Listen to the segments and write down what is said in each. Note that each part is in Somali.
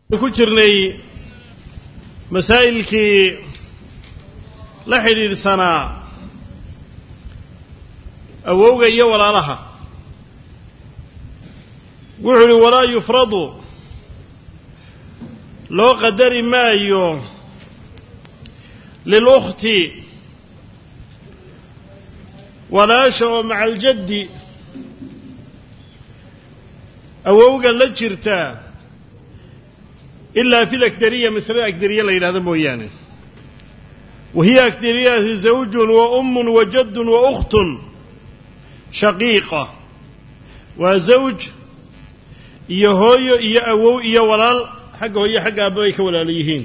ku jirnay masaa'ilkii la xidhiidhsanaa awowga iyo walaalaha wuxuu yidhi walaa yufradu loo qadari maayo lilukhti walaasha oo maca aljaddi awowga la jirta ilaa fi lakdariya masalada akdariya la yidhahdo mooyaane wahiya akdariyati zawjun wa ummun wa jaddun wa ukhtun shaqiiqa waa zawj iyo hooyo iyo awow iyo walaal xagga hooyo xagga aabba ay ka walaala yihiin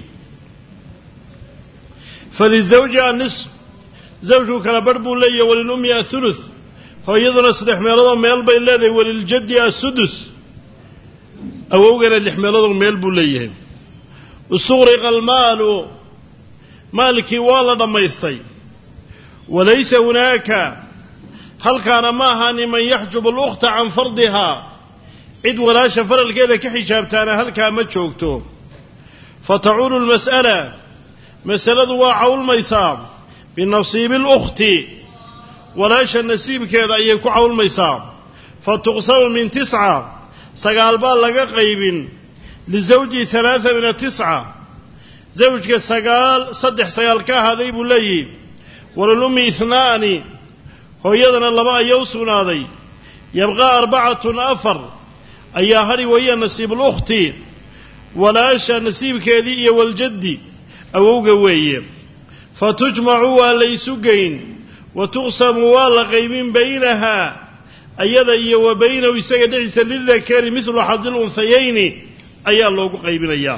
falizawji annisf zawjku kala barh buu leeyahay walilummi athuluth hooyaduna 3 meeloodoo meel bay leedahay waliljaddi assudus awowgana 6 meeloodoo meel buu leeyahay usuqriqa almaalu maalkii waa la dhammaystay walaysa hunaaka halkaana ma ahaanin man yaxjubu alukhta can fardihaa cid walaasha faralkeeda ka xijaabtaana halkaa ma joogto fatacuulu lmas'ala masaladu waa cawlmaysaa binasiibi اlukhti walaasha nasiibkeeda ayay ku cawlmaysaa fatuqsamu min 9 9 baa laga qaybin lizawji 3 min 9 zawjka 3 ka ahaaday buu leeyihi walilummi 2 hooyadana 2 ayaa u sugnaaday yabqaa 4 ayaa hadhi waya nasiib اlukhti walaasha nasiibkeedii iyo waljaddi awowga weeye fatujmacu waa laysu geyn wa tuqsamu waa la qaybin baynahaa ayada iyo wa baynahu isaga dhexdiisa lidakari midlu xadi lunhayayni ayaa loogu qaybinayaa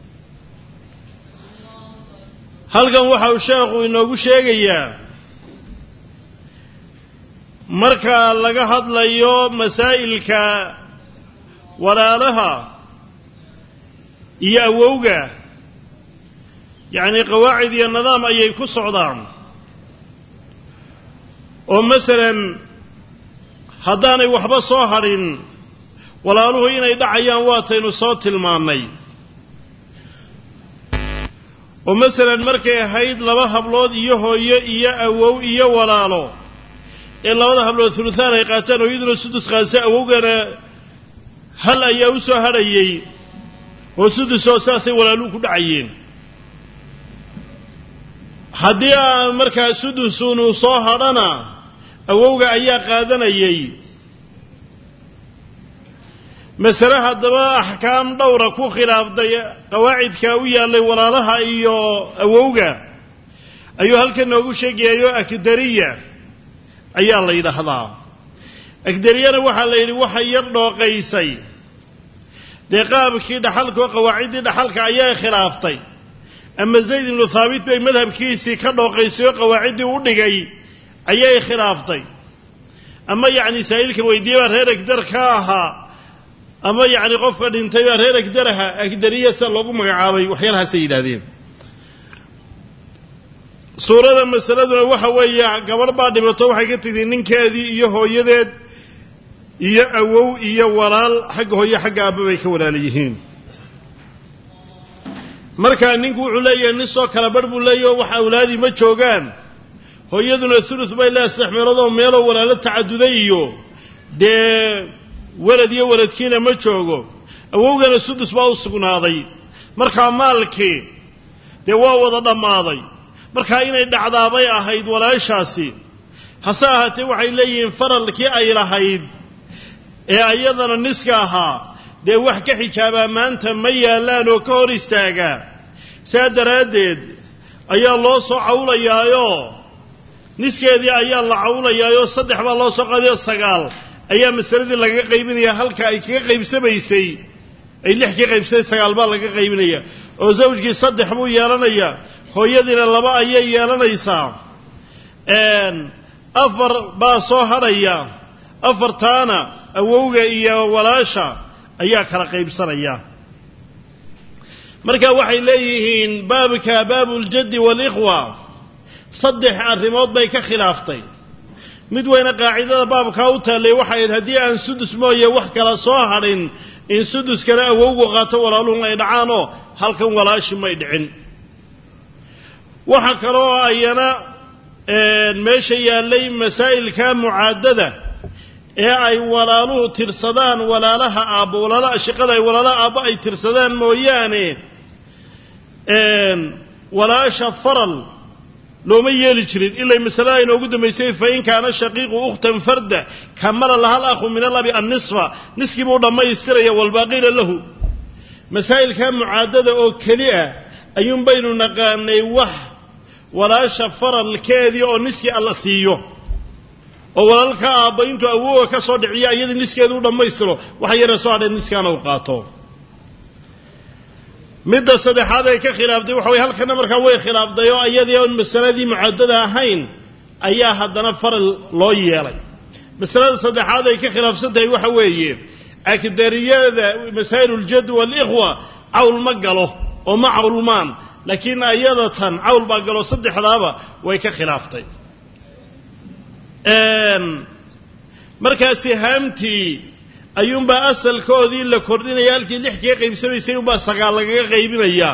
halkan waxa uu sheekhu inoogu sheegayaa marka laga hadlayo masaa'ilka walaalaha iyo awowga yacni qawaacid iyo nidaam ayay ku socdaan oo masalan haddaanay waxba soo hadhin walaaluhu inay dhacayaan waataynu soo tilmaannay oo masalan markay ahayd 2 hablood iyo hooyo iyo awow iyo walaalo ee 2 hablood thuluthaan ay qaataan hooyaduna sudus qaadsa awowgana hal ayaa u soo hadhayay oo sudusoo saasay walaaluhu ku dhacayeen haddii aan markaa sudusunu soo hadhana awowga ayaa qaadanayay masale haddaba axkaam dhowra ku khilaafday qawaacidkaa u yaallay walaalaha iyo awowga ayuu halkan noogu sheegayayo akdariya ayaa la yidhaahdaa akdariyana waxaa la yidhi waxay yar dhooqaysay dee qaabkii dhaxalka oo qawaaciddii dhaxalka ayaa khilaaftay ama zayd ibnu thaabit bay madhabkiisii ka dhooqaysay oo qawaaciddii u dhigay ayay khilaaftay ama yacni saa'ilka weydiiyey baa reer agdar ka ahaa ama yacni qofka dhintay baa reer agdaraha agdariya sida loogu magacaabay waxyaalahaasay yidhaahdeen suurada masaladuna waxa weeye gabadh baa dhibato waxay ka tegtay ninkeedii iyo hooyadeed iyo awow iyo walaal xagga hooye xagga aabba bay ka walaala yihiin markaa ninku wuxuu leeyahay nin soo kala barh buu leeyahy oo wax awlaadii ma joogaan hooyaduna thuluth bay leedahay 3 meeloodoo meeloo walaalo tacaduday iyo dee walad iyo waladkiina ma joogo awowgana sudus baa u sugnaaday markaa maalkii dee waa wada dhammaaday markaa inay dhacdaabay ahayd walaashaasi hase ahaatee waxay leeyihiin faralkii ay lahayd ee ayadana niska ahaa dee wax ka xijaabaa maanta ma yaallaan oo ka hor istaagaa saa daraaddeed ayaa loo soo cawlayaayoo niskeedii ayaa la cawlayaayoo 3 baa loo soo qaadayo 9 ayaa masaladii laga qaybinayaa halka ay kaga qaybsamaysay ay 6 ka qaybsatay 9 baa laga qaybinaya oo zawjkii 3 buu yeelanayaa hooyadiina 2 ayay yeelanaysaa 4 baa soo hadhaya 4taana awowga iyo walaasha ayaa kala qaybsanaya marka waxay leeyihiin baabka baabuljaddi waalikhwa 3 arrimood bay ka khilaaftay mid weyna qaacidada baabkaa u taallay waxay ahayd haddii aan sudus mooye wax kala soo hadhin in suduskana awowgu qaato walaaluhu ay dhacaanoo halkan walaashi may dhicin waxa kale oo ayana meesha yaalay masaa'ilka mucaadada ee ay walaaluhu tirsadaan walaalaha aabbo walaalaha shaqada ay walaalaha aabbo ay tirsadaan mooyaane walaasha faral looma yeeli jirin ilaa masalada inoogu dambaysay fa in kaana shaqiiqu ukhtan farda kamala laha al-akhu min al-abi an-nisfa niski buu dhamaystiraya walbaaqina lahu masaa'ilka mucaadada oo kaliya ayuun baynu naqaanay wax walaasha faralkeedii oo niski alla siiyo oo walaalka aabba intuu awooga ka soo dhiciya iyada niskeedu u dhamaystiro waxa yara soo hadhay niskaana uu qaato midda saddexaad ay ka khilaaftay waxa way halkana markaa way khilaafday oo iyadii oo masaladii mucaadada ahayn ayaa haddana faral loo yeelay masalada saddexaad ay ka khilaafsantahay waxa weeye akdariyada masaa'ilul jadd wal ikhwa cawl ma galo oo ma cawlmaan laakiin ayada tan cawl baa galo saddexdaaba way ka khilaaftay markaasi haamtii ayuunbaa asalkoodii la kordhinaya halkii 6 ka qaybsamaysay unbaa 9 lagaga qaybinayaa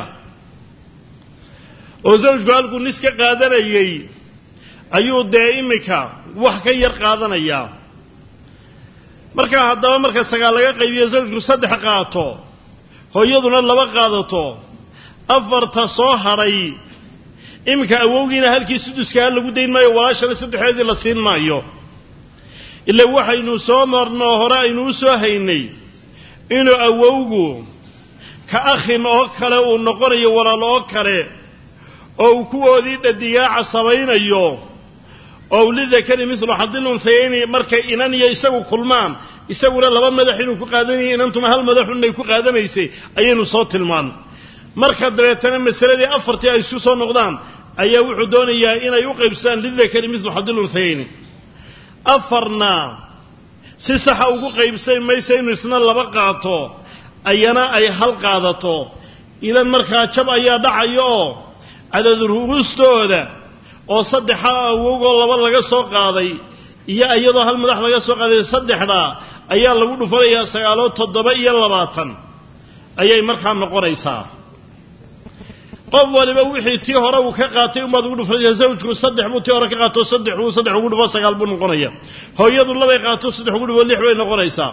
oo zawjku halkuu nis ka qaadanayay ayuu dee imika wax ka yar qaadanayaa markaa haddaba marka 9 laga qaybiyo zawjku 3 qaato hooyaduna 2 qaadato 4 soo haray imika awowgiina halkii suduska lagu dayn maayo walaashana 3 la siin maayo illa waxaynu soo marno hore aynu soo haynay inuu awowgu ka akhin oo kale uu noqonayo walaal oo kale oo kuwoodii dhadigaa samaynayo oo lidakari mithlu hadil untayni markay inan iyo isagu kulmaan isaguna 2 madax inuu ku qaadanayay inantuma hal madax inay ku qaadanaysay ayaynu soo tilmaan marka dabeetana masaladii 4 ay isku soo noqdaan ayaa wuxuu doonayaa inay u qaybsadaan lidakari mithlu hadil untayni afarna si sax ugu qaybsay maysa inuu isna 2 qaato ayana ay hal qaadato idan markaa jab ayaa dhacayo oo cadad ruustooda oo 3 awowgo 2 laga soo qaaday iyo iyadoo hal madax laga soo qaaday 3 ayaa lagu dhufanayaa 9 7 iyo 20 ayay markaa noqonaysaa qof waliba wixii tii hore uu ka qaatay umaad ugu dhufraysaa zawjku 3 buu tii hore ka qaato 3 ugu dhufo 9 buu noqonaya hooyadu 2 qaato 3 ugu dhufo 6 bay noqonaysaa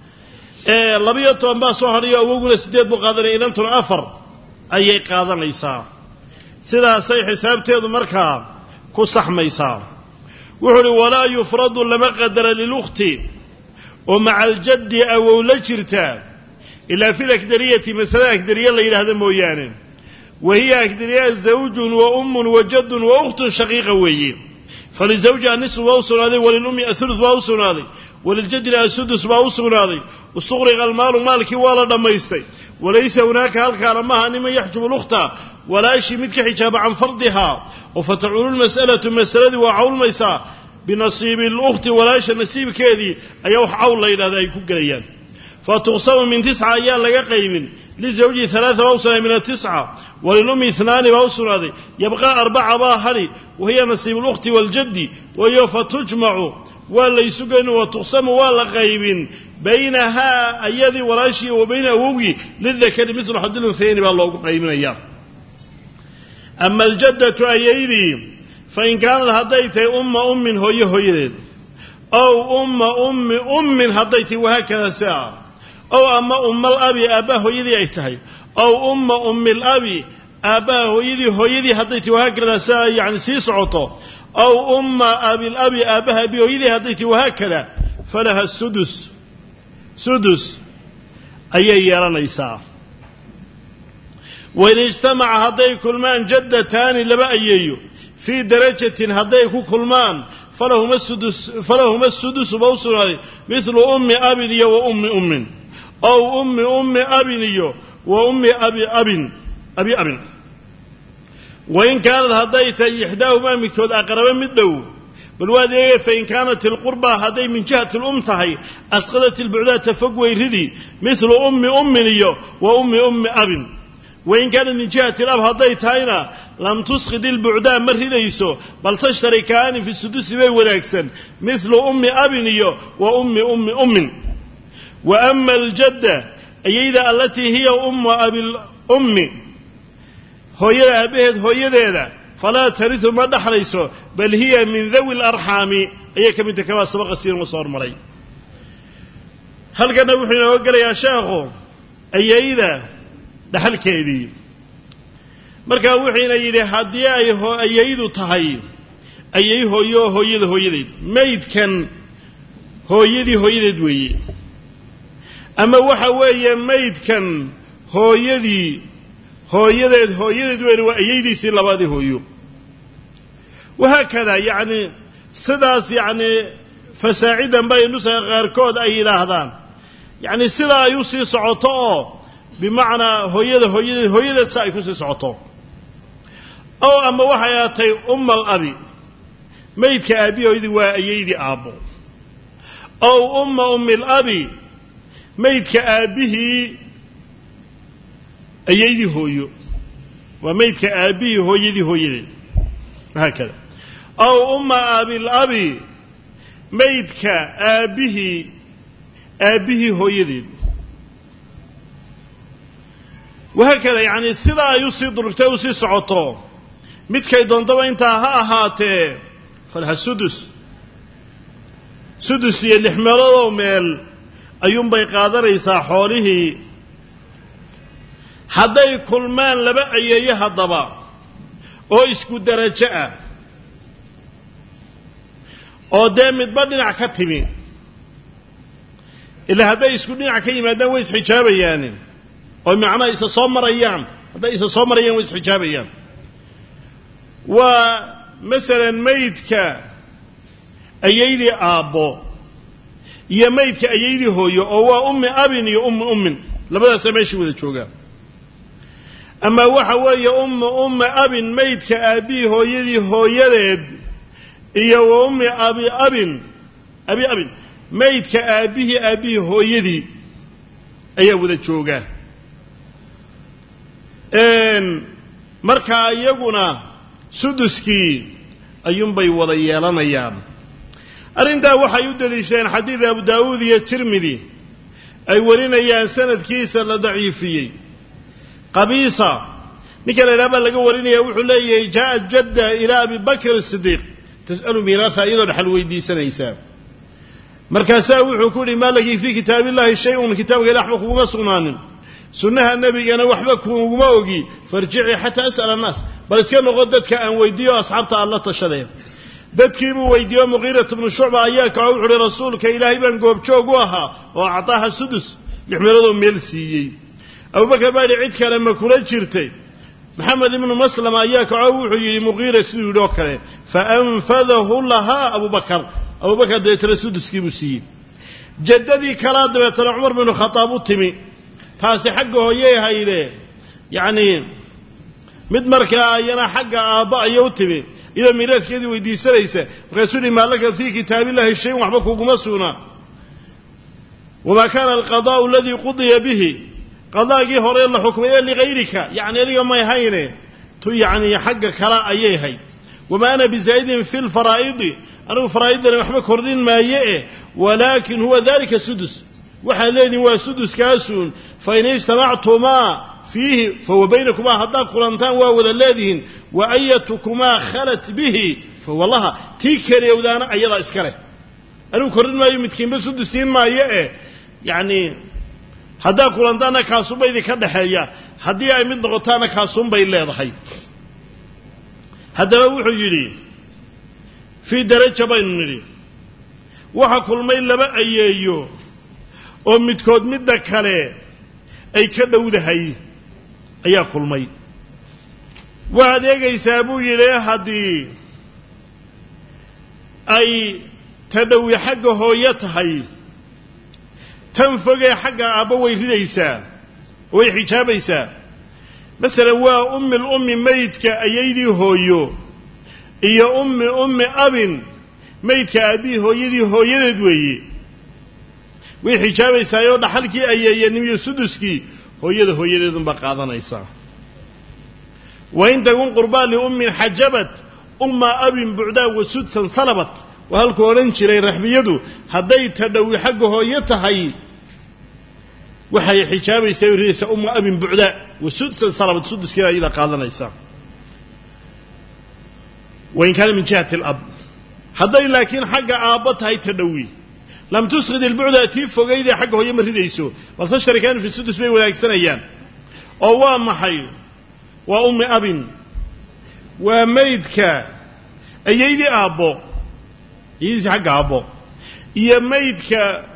12 baa soo hariyo awowguna 8 buu qaadanay inantuna 4 ayay qaadanaysaa sidaasay xisaabteedu markaa ku saxmaysaa wuxuu walaa yufradu lama qadara lilukhti oo maca aljaddi awow la jirta ilaa fi lakdariyati masala akdariya la yidhaahdo mooyaane وهي أكدرياء زوج وأم وجد وأخت شقيقة وهي فلزوج النصف وأوصل هذه وللأم الثلث وأوصل هذه وللجد السدس وأوصل هذه واستغرق المال مالك ولا دم يستي وليس هناك هل كان معها أن يحجب الأخت ولا شيء مثل حجاب عن فرضها وفتعول المسألة وعول ميسا بنصيب الأخت ولا شيء نصيب كذي أيوح عول إلى ذا يكون قريان فتقسم من 9 أيام لقى قيم لزوجي 3 وأوصل من 9 وللأم 2 وأوصل هذه يبقى 4 باهري وهي نصيب الأخت والجد وهي فتجمع ولا يسجن وتقسم ولا غيب بينها أيدي ولا شيء وبين أوجي للذكر مثل حد الأنثيين بالله قيمنا إياه أما الجدة أيدي فإن كان هديت أم هي أو أم هديت وهكذا ساعة أو أما الأبي أباه يدي أيتهي أو أم الأبي أباه يدي هديت وهكذا ساعة يعني سيسعطه أو أبي الأبي أباه يدي هديت وهكذا فلها سدس أي يراني ساعة وإن اجتمع هدي كلمان جدتان لما أييو في درجة هدي كلمان فلهما السدس بوصل هذه مثل أم أبي وأم أو أم أبي وأم أبي وإن كانت هديت إحداهما مكتود أقرب من دو بالوادي فإن كانت القربة هدي من جهة الأم تهي أسقطت البعدات تفق ويردي مثل أم وأم أبي وإن كانت من جهة الأب هديت هنا لم تسقط البعداء مرهديسو بل تشتركان في السدس وذاكسن مثل أم أبي وأم وأما الجدة أيدا التي هي أم أبي الأم هويدا أبيهد هويدا فلا ترث ما دحليسو بل هي من ذوي الأرحام أي كم كما سبق السير مصور مري هل كان وحنا وقال يا شيخو أيدا دحل كيدي marka wuxuuna yiri hadii ay ayaydu tahay ayay hooyada maydkan hooyadeed weeye ama waxa weeye maydkan hooyadeed weeye waa ayaydiisi labadii hooyo waxa kada yaani sidaas yaani fasaacidan bay nusa qaarkood ay ilaahdaan yaani sida ay u sii socoto bimaana hooyada ay ku sii socoto أو أما وحياتي الأبي ميت كأبي ويدي وأيدي أبو أو أم الأبي ميت كأبيه أيدي هويو وميت كأبيه هويدي هكذا أو أم أبي الأبي ميت كأبيه هويدي وهكذا يعني السيدة يصيد ركتوسي سعطو midkay doonto inta ha ahaatee falha sudus iyo lix meelood meel ayuun bay qaadanaysaa xoolihii hadday kulmaan laba ayeeyo hadaba oo isku darajo ah oo dee midba dhinac ka timi ilaa hadday isku dhinac ka yimaadaan way isxijaabayaan oo macna isa soo marayaan hadday isa soo marayaan way isxijaabayaan ومثلا ميتك أيدي أبو يا ميتك أيدي هو أم أبن يا أم لبدا سماشي وذا شوقا أما وحوى يا أم أبن ميتك أبي هو يدي يا أم أبي أبن ميتك أبي هو يدي أي وذا شوقا إن مركا يقولنا سدسكي أيوم بي وضيالنا أيام أرندا وحا يدليشين حديث أبو داود الترمذي أي ورين أيام سند كيسا لضعيفي قبيصة نكال الأبا لقوا ورين يوحوا لي جاءت جدة إلى أبي بكر الصديق تسألوا ميراثها أيضا حلوي دي سنة إسام مركزا وحوا كل ما لقي في كتاب الله شيء من كتاب قال أحبك ومصنان سنها النبي أنا وحبك وموقي فارجعي حتى أسأل الناس بل كانوا غدتك أن ويديو أصحابته الله تشليه dadkiibu weydiyo Mughira ibn Shu'ba ayaa ka wuxuu rasuulka Ilaahay baan goob joog u ahaa oo cadaha sudus lixmeelado meel siiyay Abu Bakar baa cid kale ma kula jirtay Muhammad ibn Maslama ayaa ka wuxuu yiri Mughira sidoo dhoo kale fa anfadahu laha Abu Bakar deetana suduskiibu siiyay jaddadii kala dabeetana Umar ibn Khattab u timi taasi xaq hooyay hayde yaani mid markaa ayana xaq aaba ayuu timi إذا ميراث كذي ويدي سليسة رسول ما لك في كتاب الله الشيء وحبك وقمصنا وما كان القضاء الذي قضي به قضاء جهر الله حكم لغيرك يعني هذه ما يهينه يعني حق كراء أيهي وما أنا بزايد في الفرائض أنا فرائض أنا محبك هرين ما يئه ولكن هو ذلك سدس وحلين هو سدس كاسون فإن اجتمعتما فيه فهو بينكما هداك قرانتان وهو الذين وأيتكما خلت به فوالله تيكر يودانا أيضا إسكره أنه كرن ما يمتكين بسدسين ما يئه يعني هداك قرانتان كاسون بيدي كدحيا هدي أي من ضغطان كاسون بي الله ضحي هذا هو حجري في درجة بيننا وحكل ما إلا بقى أيهيو ومتكود مدك عليه أي كدود هاي أي كل ماي وهذا يسابو إليه هدي أي تدوي حق هويتهاي تنفق حق أبوي ليسا ويحجابيسا مثلا هو الأم ميت كأيدي هويو إيا أم أب ميت كأبي هويدي هويدوي ويحجابيسا يوضع حلكي أي نمي سدسكي هويده بقاضنا إيسا وإن تكون قربان لأم حجبت أم أب بعدا وسدسا صلبت وهل كورنش لي رحبيده هديت تدوي حق هويتهاي waxay xijaabaysaa riisa umma abin bu'da wasudus salabat sudus kira ida qaadanaysa وإن كان من جهة الأب هذا لكن حق آبتها يتدوي لم تسقط البعد أتيف فقيدة حقه يمر ريسو والتشتري كان في السدس بي وذاك سنة أيام أوام حي وأم أب وميدك أيدي أبو يدي حق أبو يا ميدك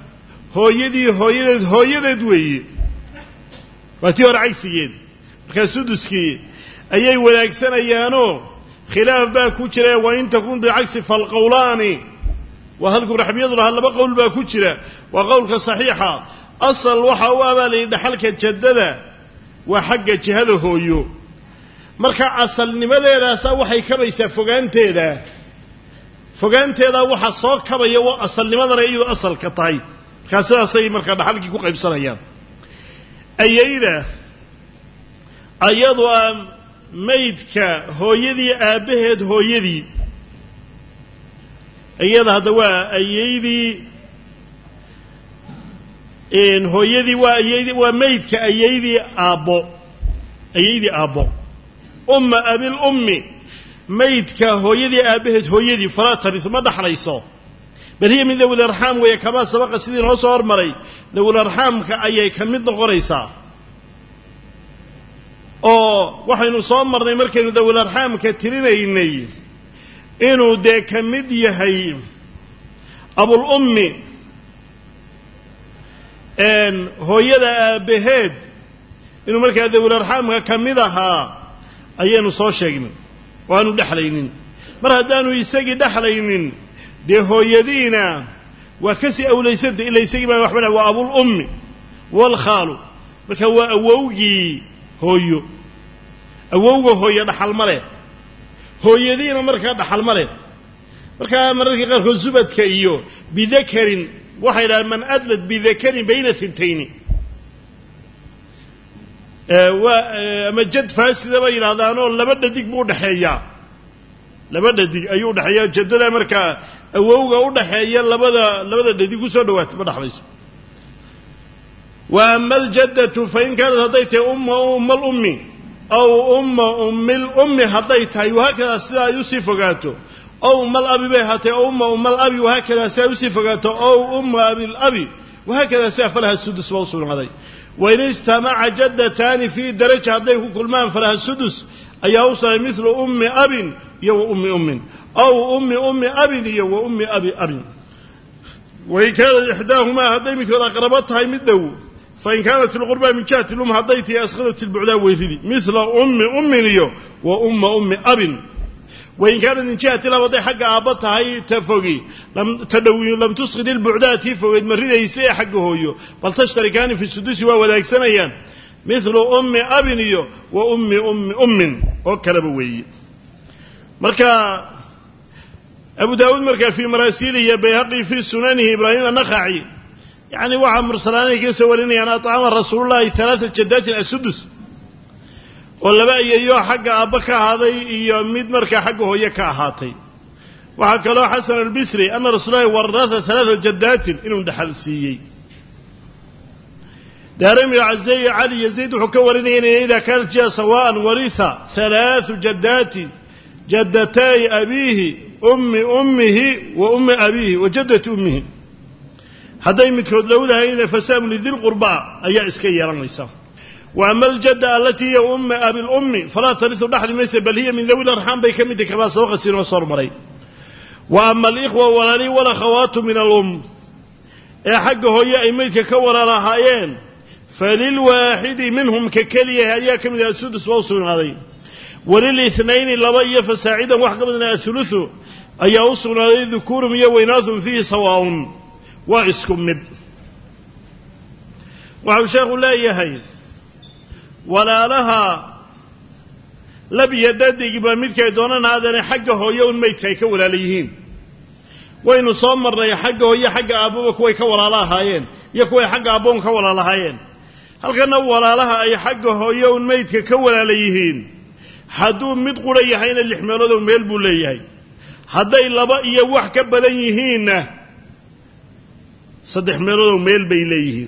هو يدي دوي وتيور عكسيين كسدسكي أيي وذاك سنة أيانو خلاف باكوشرة وإن تكون بعكس فالقولان وهل رح بيضرها هل بقول باكوشرة وقولك صحيحة أصل وحوابا لحلك الجددة وحق جهده هو مركا أصل نماذا إذا سوحي كبيسة فقانتي ذا وحا صور كبيا وأصل لماذا رأيه أصل كطاي كاسرا سي مركا بحلك يكون قيب سنة أيضا ميدك هويدي آبهد هويدي أيضا هذا أيدي إن هويدي وأيدي وميدك أيدي أبو أم أبي الأم ميدك هويدي آبهد هويدي فلا ترث ما دحريصه بل هي من ذوي الأرحام وهي كما سبق سيدنا وصور مري ذوي الأرحام كأي كمد غريصة waxaynu soo marnay markaynu dawlad arxaamka tirinaynay inuu de kamid yahay abul ummi hooyada aabaheed inuu markaa dawlad arxaamka kamid ahaa ayaynu soo sheegnay waanu dhaxlaynin mar haddaanu isagii dhaxlaynin de hooyadiina waa kasi awlaysada ila isagii baa waxba waa abul ummi wal khalu marka waa awowgii hooyo awowga hooyo dhaxal male hooyadiina markaa dhaxal male markaa mararka qaarkood subadka iyo bidakarin waxay yidhahdeen man adlad bidakarin bayna tintayni ama jad faasida bay yidhahdaanoo laba dhadig buu udhaxeeyaa laba dhadig ayuu udhaxeeyaa jadada markaa awowga udhaxeeya labada dhadig kusoo dhawaatay ma dhaxlayso وأما الجدة فإن كانت هديت أم الأم أو أم الأم هديتها وهكذا سلا يوسفقاته أو أم الأب بهت أم الأب وهكذا سيوسفقاته أو أم أبي الأب وهكذا سيفلها السدس موصول هذي وإن اجتمع جدتان في درجة هديه كل ما فلها السدس أي أوصل مثل أم أب يو أم أو أم أب يو أم أب وإن كانت إحداهما هدي مثل أقربتها يمده فإن كانت الغربة من جهة الأم هديتها أسخذت البعداء ويفدي مثل أم ليو وأم أب وإن كانت من جهة الأب حق أبطها هي تفوقي لم تسخذ البعداء تفوقي مريدة يسيء حقه هيو بل تشتركان في السدوس وذلك سنيان مثل أم أب ليو وأم وكربوي مركا أبو داود مركا في مراسيله بيهقي في سننه إبراهيم النخعي يعني وعى مرسلاني كيسا وليني أنا أطعام رسول الله 3 جدات السدس ولا بقى إياه حق أبكى هذا إياه ميد مركا حقه يكا هاتي وحكى له حسن البصري أن رسول الله ورث 3 جدات إنهم دحل سيئي دارم يعزي علي يزيد وحكى وليني إذا كانت جاء سواء ورث 3 جدات جدتي أبيه أمه وأم أبيه وجدة أمه هذا يمكن لو ذهين فسام لذي القرباء أي إسكي رميسا وأما الجدة التي هي أم أبي الأم فلا ترث نحن ميسا بل هي من ذوي الأرحام بكمدة كما سوق السين وصار مري وأما الإخوة ولا والأخوات من الأم حقه هي أيميتك كورا لهايين فللواحد منهم ككلية هي كم ذا السدس وصل هذه وللاثنين لبي فساعدا وحق من الثلث أي وصل هذه ذكور مية وإناث فيه سواء وإسكم مب وعشاق لا يهين ولا لها لبي يددق بمثك دونان هذا حقه يوم ميتك ولا ليهين وإنه صمر يا حقه هي حق أبوك ويكولا لها هايين يكوي حق أبوك ولا لها هايين هل كان ولا لها أي حقه يوم ميتك ولا ليهين حدون مدقوا ليهين اللي حملوا ميلبوا ليهين حدين لبا يوح كبدن يهين صدح ميلو ميل بي ليهين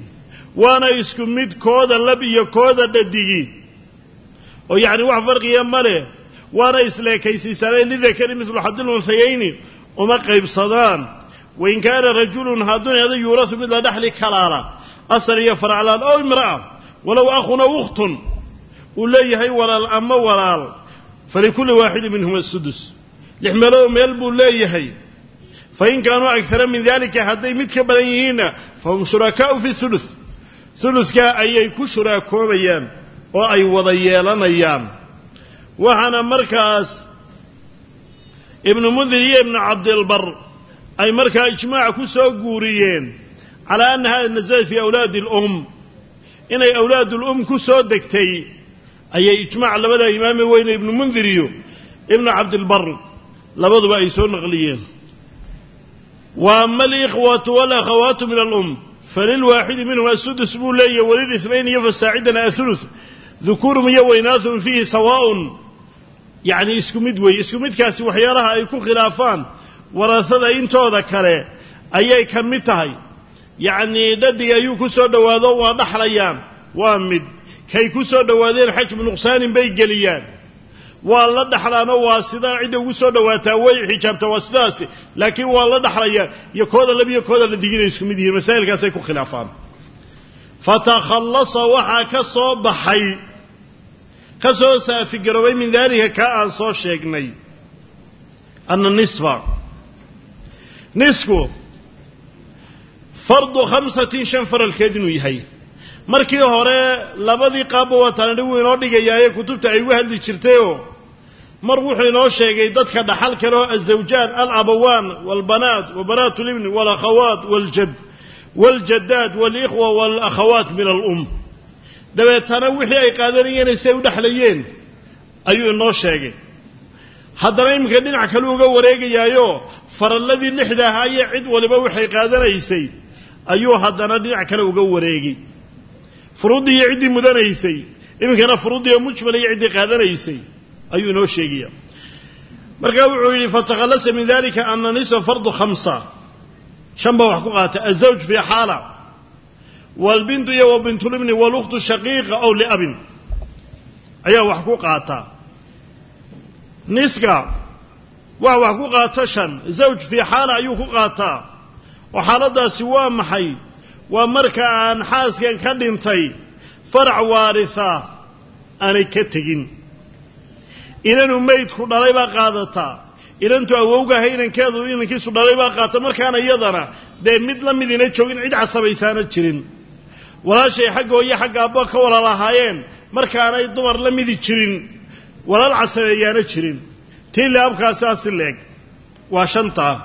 waana isku mid kooda lab iyo kooda dhadigi oo yacni wax farqiya ma leh waana isleekaysiisanay lidakari midlu xadil unsayayni uma qaybsadaan wain kaana rajulun hadduu hada yuurasu mid la dhexli kalaala asal iyo faraclaan oo imra'a walow akhun aw ukhtun uu leeyahay walaal ama walaal falikulli waaxidin minhuma asudus lix meelood meel buu leeyahay fain kaanuu agara min dalika hadday mid ka badan yihiinna fahum shurakaa'u fi sulus suluskaa ayay ku shuraakoobayaan oo ay wada yeelanayaan waxaana markaas ibnu mundir iyo ibnu cabdilbar ay markaa ijmaac ku soo guuriyeen calaa annaha nasalat fii awlaadi alum inay awlaadulum ku soo degtay ayay ijmaac labada imaame weyne ibnu mundir iyo ibnu cabdilbar labaduba ay soo naqliyeen wa ama alikhwatu walakhawaatu min alum falilwaaxidi minhuma asudus buu leeyahy walilithnayn iyo fasaacidana athuluth dukuurum iyo waynaahum fiihi sawaa'un yacni isku mid weeye isku midkaasi waxyaalaha ay ku khilaafaan warasada intooda kale ayay ka mid tahay yacnii dhadiga ayuu ku soo dhowaado waa dhaxlayaan waa mid kay ku soo dhowaadeen xajmu nuqsaanin bay geliyaan waa la dhaxlaanoo waa sidaa cidda ugu soo dhowaataa way xijaabtaa waa sidaasi laakiin waa la dhaxlayaan iyo kooda lab iyo kooda la digina isku mid yihiin masaa'ilkaasay ku khilaafaan fatakhallasa waxaa ka soo baxay ka soo saafigaroobay min daalika kaa aan soo sheegnay ana nisku fardu 5 faralkeed inuu yahay markii hore labadii qaabba wataan wuu inoo dhigayaaye kutubta ay uga hadli jirtayoo mar wuxuu inoo sheegay dadka dhaxal kale oo azawjaad alabawaan walbanaat wabanaatu libni walakhawaat waljad waljadaad walikhwa walakhawaat min alum dabeetana wixii ay qaadanayeen say u dhexlayeen ayuu inoo sheegay haddana iminka dhinac kale uga wareegayaayo faralladii 6 ahaa iyo cid waliba waxay qaadanaysay ayuu haddana dhinac kale uga wareegay furuuddii iyo ciddii mudanaysay iminkana furuuddii oo mujmal iyo ciddii qaadanaysay ayuu inoo sheegaya markaa wuxuu yidhi fatakhallasa min dalika ana nisfa fardu 5 baa wax ku qaata azawj fii xaala waalbintu iyo wa bintulibni walukhtu shaqiiqa aw liabin ayaa wax ku qaata niska wax ku qaata 5 zawj fii xaala ayuu ku qaataa oo xaaladaasi waa maxay waa marka aan xaaskan ka dhintay farac waaritha aanay ka tegin inanu maydku dhalay baa qaadataa inantu awowgahay inankeedu inankiisu dhalay baa qaata markaana iyadana dee mid la midina joogin cid casabaysaana jirin walaashay xaggoo iyo xagga abba ka walaalahaayeen markaanay dumar la midi jirin walaal casabeeyaana jirin tii laabkaasaasi leeg waa 5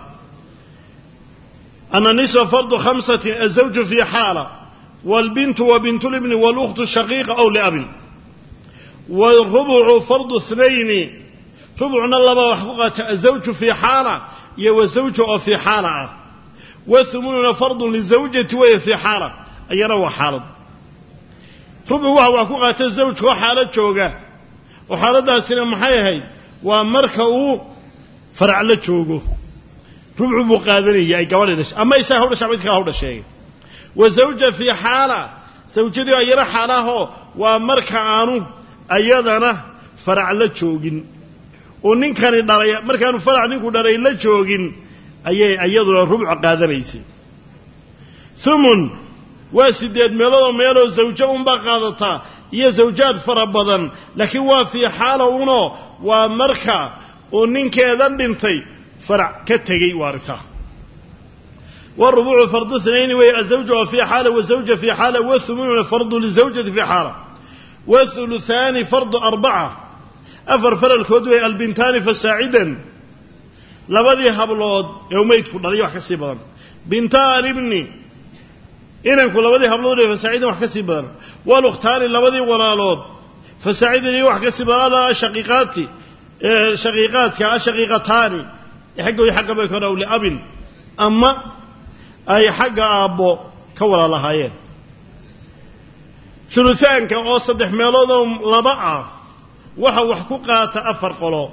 أن النسوة فرض 5 الزوج في حالة والبنت وبنت الابن والأخت الشقيقة أو لأب والربع فرض 2 ربعنا الله وحقوقة الزوج في حالة والزوج في حالة والثمن فرض للزوجة وهي في حالة أي روى حالة ربع وحقوقة الزوج وحالة شوقة وحالة سنة محيهي ومركه فرع لشوقه ربع مقادرية أي قوالي أما يسا هودا شعبيتك هودا شيء وزوجة في حالة زوجة أيضا حاله ومركانه أيضا فرع لتشوغين وننكن داريا مركانه فرع نيكو داريا لتشوغين أيضا ربع قادريسي ثمن واسديد ميلو زوجة مبقادتا هي زوجات فربضا لكن وفي حالة ومركا وننكن دنتي فرع كتغي وارثة والربع فرض 2 وهي الزوج في حالة والزوجة في حالة والثمن فرض للزوجة في حالة والثلثان فرض 4 أفر الكود البنتان فساعدا لبدي هبلود يوميت كل ريح كسيبان بنتان ابني إن كل لبدي هبلود فساعدا وحكسيبان والأختان لبدي ولالود فساعدا يوح كسيبان على شقيقاتي شقيقات كشقيقتان يحقوا يحقوا بيكونوا لأب أما أي حق أبو كولا لهايين ثلثان كأوسط حملهم لبعة وحقوقها تأفر قلو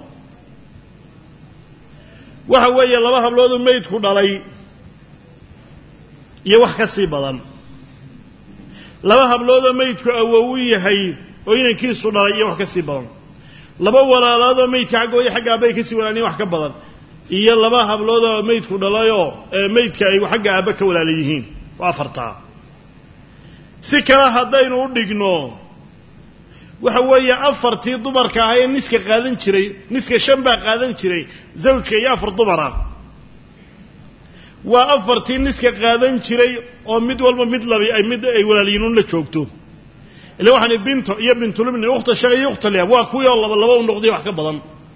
وحوية لبها بلودهم ميت كون علي يوح كسيبا laba hablood meydku awow yahay oo inankiisu dhalay iyo wax ka sii badan laba walaalaad oo meydka xaggooda xagga aabay ka sii walaaliin wax ka badan iyo laba hablood oo meydku dhalayo meydka ay xagga aaba ka walaaliyihiin waa afartaa si kala hadaynu u dhigno waxa weeye afartii dumarka ah ee niska qaadan jiray niska shan baa qaadan jiray zawjka iyo afar dumar ah waa afartii niska qaadan jiray oo mid walba mid labi ay mid ay walaaliyiin la joogto ilaa waxaan binto iyo bintu libni ukhta shaqay ukhta leh waa kuyo laba u noqday wax ka badan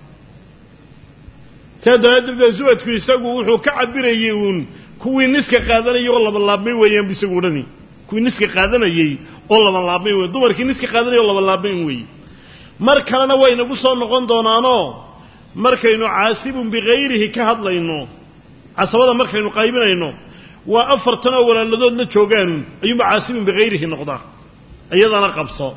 taadada zuwadku isagu wuxuu ka cabirayay uun kuwii niska qaadanayay oo laba laabmay weeyaan isagu dhani kuwii niska qaadanayay oo laba laabmay weey dumarkii niska qaadanayay oo laba laabmay weey mar kalena way nagu soo noqon doonaano markaynu caasibun bighayrihi ka hadlayno casabada markaynu qaybinayno waa afartan oo walaaladood la joogaan ayuu caasibun bighayrihi noqdaa ayadana qabso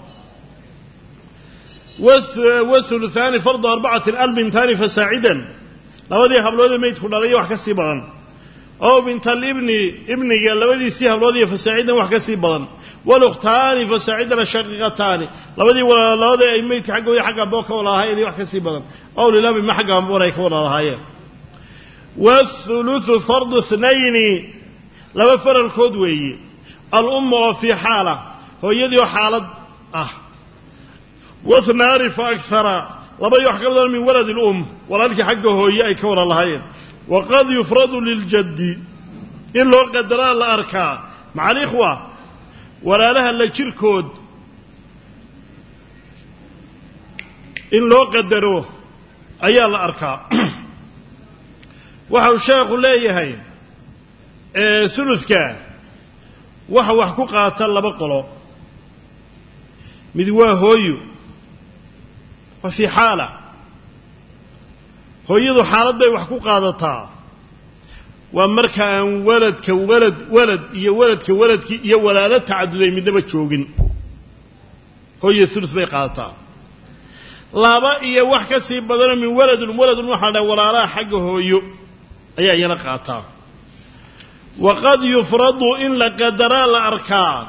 والثلثان فرض 4 البنتان فساعدا labadii hablood meydku dhalay wax ka sii badan oo bintal ibni labadii si hablood iyo fasaacidan wax ka sii badan wal ukhtaani fasaacidan shaqiqataani labadii walaalood ay meydka xaggooda xagga booka walaahayeen wax ka sii badan oo lilabi ma xagga amboray ka walaahayeen والثلث فرض 2 laba faralkood weeye al-ummu fi hala hooyadii xaalad واثنان فأكثر لما يحكم من ولد الأم ولكن حقه هو يأيك ولا لهين وقد يفرض للجد إلا قدر الله أركا مع الإخوة ولا لها إلا شركود إلا قدروه أي الله أركا وحو شاق ليه ثلثك وحو حقوقها تلا بقلو مدواه هويو وفي حالة هو يضو حالة بي وحكو قادتا ومركا ولد كولد ولد يا ولد كولد يا ولا تعددي من دبا جوجين هو يثلث بي قادتا لا با يا wax ka sii badan min walad waxa la walaala xaq hooyo ayaa yana qaata وقد يفرض إن لقدر الأركان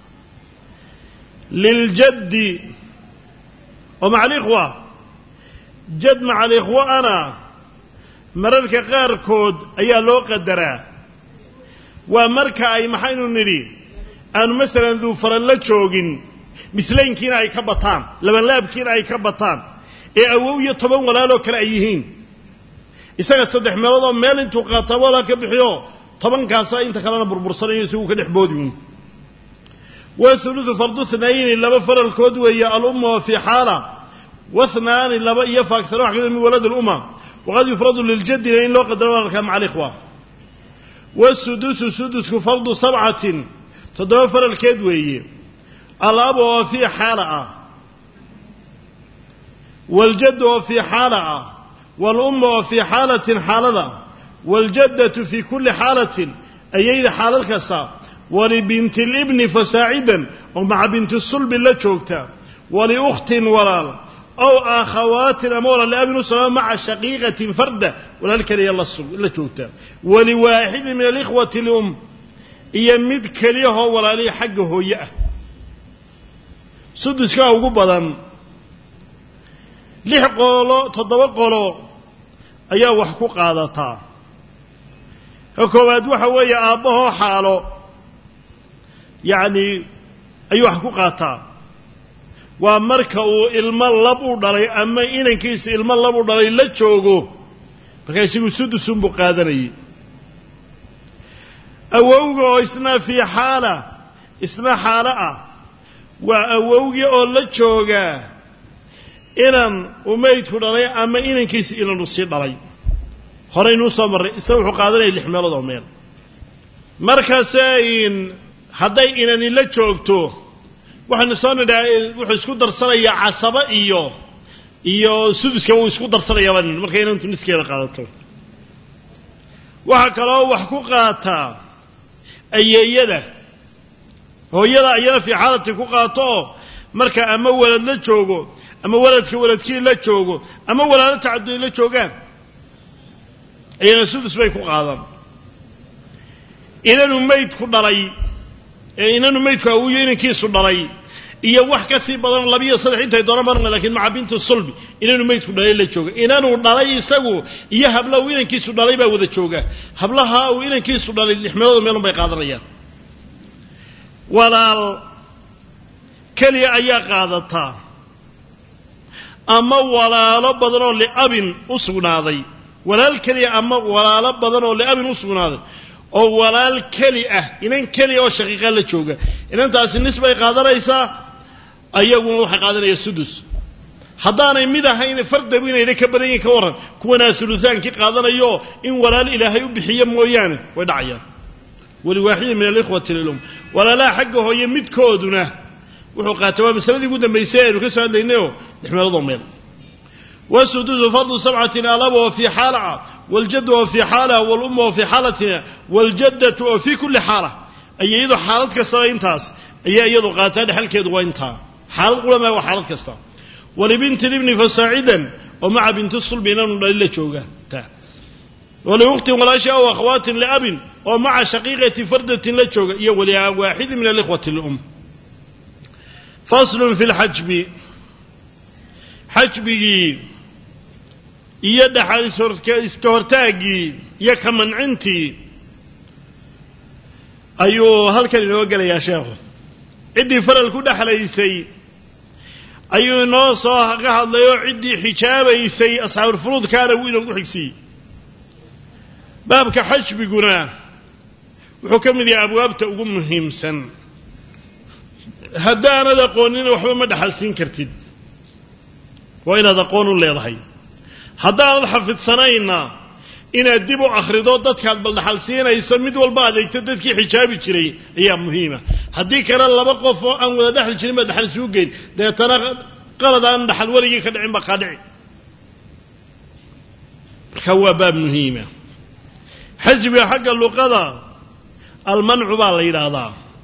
للجد ومع الإخوة جد مع الإخوة أنا مررك غير كود أي لو قدره ومرك أي محين نري أن مثلا ذو فرلا شوقين مثلين كنا أي كبطان لمن لاب كنا أي كبطان أووية طبعا ولا لو كرأيهين إذا صدح مرضا مال انتو قاطا ولا كبحيو طبعا كاسا انت كلانا بربرصاني يسوه كنحبودين وثلث فرض 2 لما فر الكود وهي الأمة في حالة واثنان لما يفا أكثر واحد من ولد الأمة وقد يفرض للجد لأن لو قدر الله مع الإخوة والسدس فرض 7 تدوفر الكود وهي الأب في حالة والجد في حالة والأم في حالة والجدة في كل حالة أي حالة الكسا ولبنت الابن فساعدا ومع بنت الصلب لا تشوكتا ولأخت ولال أو أخوات الأمور الأب نصر مع شقيقة فردة ولذلك لا تشوكتا ولواحد من الإخوة الأم يمد كليه ولا لي حقه يأه سدس كاو قبضا لح قولو تضوى قولو أيا وحكو قادتا حكومات وحوية أبوه حالو يعني أيوه حقوقاتها ومركو إلما لبو داري أما إنن كيس إلما لبو داري لا جوجو فكيسيو سدس بقادري أووغو إسنا في حالة إسنا حالة وأووغي أو لا جوجا إنن وميت داري أما إنن كيس إنن نصير داري خرين وصمر استوحوا قادري الحمال ضمير مركزين hadday inani la joogto waxaanu soo nidhaa wuxuu isku darsanayaa casaba iyo suduska uu isku darsanayaa marka inantu niskeeda qaadato waxa kale oo wax ku qaata ayeeyada hooyada ayana fi xaalati ku qaato marka ama walad la joogo ama waladkii la joogo ama walaalo tacadud la joogaan ayana sudus bay ku qaadan inanu meyd ku dhalay inanu maydku awuyo inankiisu dhalay iyo wax ka sii badan 2 iyo 3 intay doona badan laakiin maca bintu sulbi inanu maydku dhalay la jooga inanu dhalay isagu iyo habla uu inankiisu dhalay baa wada jooga hablaha uu inankiisu dhalay 6 meelood meelun bay qaadanayaan walaal kaliya ayaa qaadataa ama walaalo badan oo liabin u sugnaaday walaal kaliya ama walaalo badan oo liabin u sugnaaday oo walaal kali ah inan kali oo shaqiiqa la jooga inantaasi nisbay qaadanaysaa ayaguna waxa qaadanaya sudus hadaanay mid ahayn fardabu inay ka badan yihiin ka waran kuwana sulusaanki qaadanayo in walaal ilaahay u bixiyo mooyaan way dhacayaan wali waahid min al-ikhwati lilum wala la xaqo hooyo midkooduna wuxuu qaatay waa masaladii ugu dambeysay ee ka soo hadlaynayo dhixmeelado meel وسدود فضل 7 آلاف وفي حالة والجد وفي حالة والأم وفي حالتها والجدة وفي كل حالة أي يدو حالتك السبعين تاس أي يدو قاتل حلك يدو وانتها حالة قول ما هو حالتك السبع ولبنت الابن فساعدا ومع بنت الصلب إنان إلا شوقة ولوقت ولا شيء وأخوات لأب ومع شقيقة فردة لا شوقة ولي واحد من الإخوة الأم فصل في الحجب حجبي يد حال إسكورتاجي يكمن عنتي أيوه هل كان يوقع يا شيخ عدي فرل كده حليسي أيوه ناصا قاعد لا يعدي حجابه يسي أصحاب الفروض كانوا وينهم قحسي بابك حجب جناه وحكم ذي أبواب تقوم مهمسا هدانا ذا قونين وحبا ما دحل سين كرتيد وإن هذا قانون لا يضحي هذا الحفظ سنينا إن الدب أخرجوا ضدك بالحال سينا يسمد والبعض يتدك حجاب الشري هي مهمة هديك أنا الله بقف أن ولا دحل الشري ما دحل سوقين ده ترى قرض أن دحل ورقي كدعم بقادع هو باب مهمة حجب حق اللقطة المنع بالإرادة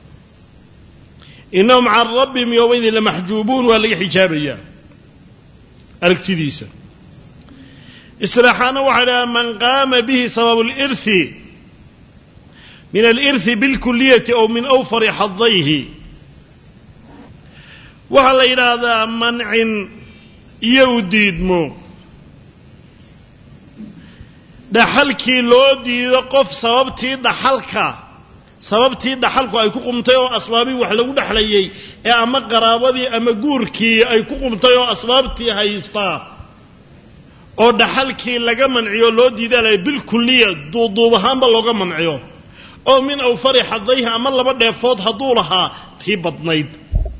إنهم عن ربهم يومئذ لمحجوبون ولا حجابية أركتديسا استراحانا وعلى من قام به سبب الإرث من الإرث بالكلية أو من أوفر حظيه وعلى هذا منع يوديدمو دحلكي لودي قف سببتي دحلكو ay ku qumtay oo asbaabi wax lagu dhaxlayay ee ama qaraabadii ama guurkii ay ku qumtay oo asbaabtii haysta oo dhaxalkii laga manciyo loo diiday bil kulliya duuduubahaanba looga manciyo oo min aw farihadayha ama laba dheefood haduu lahaa tii badnayd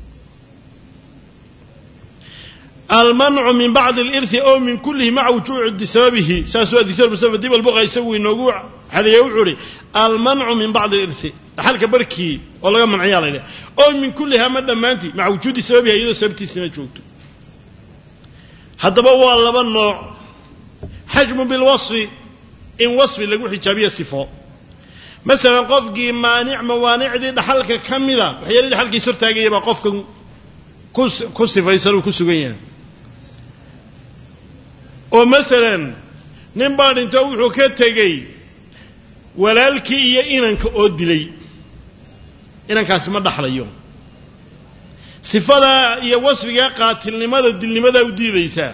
المنع من بعض الإرث أو من كله مع وجود سببه ساسو الدكتور مصطفى ديب البغا يسوي نوغوع هذا يوعري المنع من بعض الإرث حالك بركي ولا من عياله أو من كلها ما دمانتي مع وجود سببها إذا سببتي سنة جوجته هذا بوا لبا نوع حجم بالوصف إن وصف لقوا حجابية صفة مثلا قفقي مانع موانع دي دحلك كاملة وحيالي دحلك يسرتاقي يبقى قفك كصفة يسروا كسوغيا ومثلا نمبر انت وحو كتغي walaalkii iyo inanka oo dilay inankaasi ma dhaxlayo sifada iyo wasfiga qaatilnimada dilnimada u diidaysa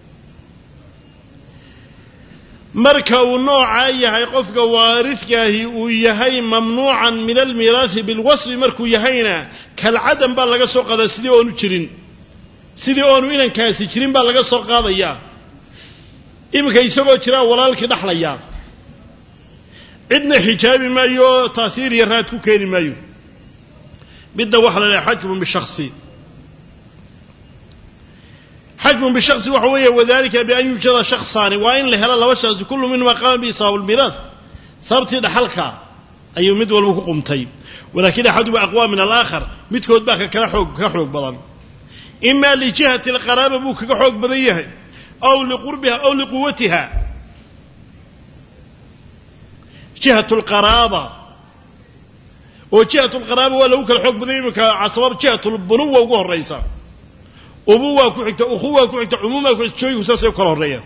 marka uu nooca yahay qofka waariskaahi uu yahay mamnuucan min almirath bilwasf markuu yahayna kal adam ba laga soo qaada sidii oonu jirin sidii oonu inankaasi jirin ba laga soo qaadaya imka isagoo jira walaalkii dhaxlaya عندنا حجاب ما يو تأثير يراد كوكين ما يو بدنا وحلا حجم بالشخصي حجم بالشخصي وحوية وذلك بأن يوجد شخصان وإن لهلا الله وشخص كل منهما قام بإصاب الميراث صارت هذا حلقة أي مد والمقوم طيب ولكن أحد أقوى من الآخر متكود باك كحوق بضان إما لجهة القرابة بوك كحوق بضيه أو لقربها أو لقوتها جهة القرابة وجهة القرابة ولو كالحق بذيبك عصباب جهة البنوة وقوه الرئيسة أبوة كحكة أخوة كحكة عمومة كحكة شوي وساسة يقره الرئيسة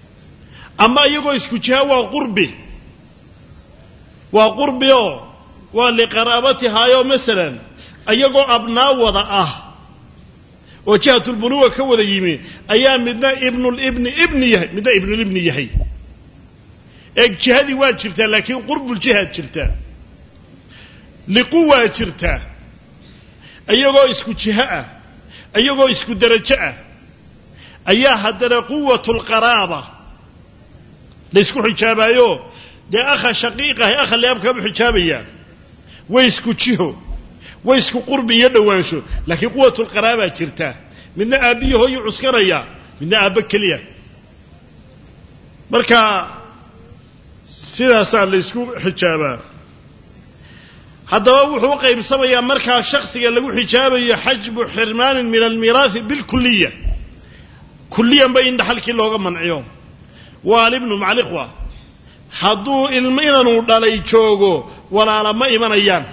أما يقول اسكو جهة وقربه ولقرابتها يوم مثلا أيقو أبناء وضعه وجهة البنوة كوذا يمين أيام مدنا ابن الابن ابن يهي مدنا ابن الابن يهي الجهاد واجرته لكن قرب الجهاد جرته لقوة جرته أيقو اسكو جهاء أيقو اسكو درجاء أيها هدنا قوة القرابة ليسكو حجابا يو دي أخا شقيقة أخا اللي أبكى بحجابية ويسكو جهو ويسكو قربي يدوانشو لكن قوة القرابة جرته من أبيه هو يعسكريا من أبك كليا مركا سيداسا ليسكو حجابا هذا هو حقوق بسبب مركا شخص له حجابا حجب حرمان من الميراث بالكلية كليا بين دحلك لوغا منعيو والابن مع الإخوة حدو المينانو دالي جوغو ولا لما إيمانيان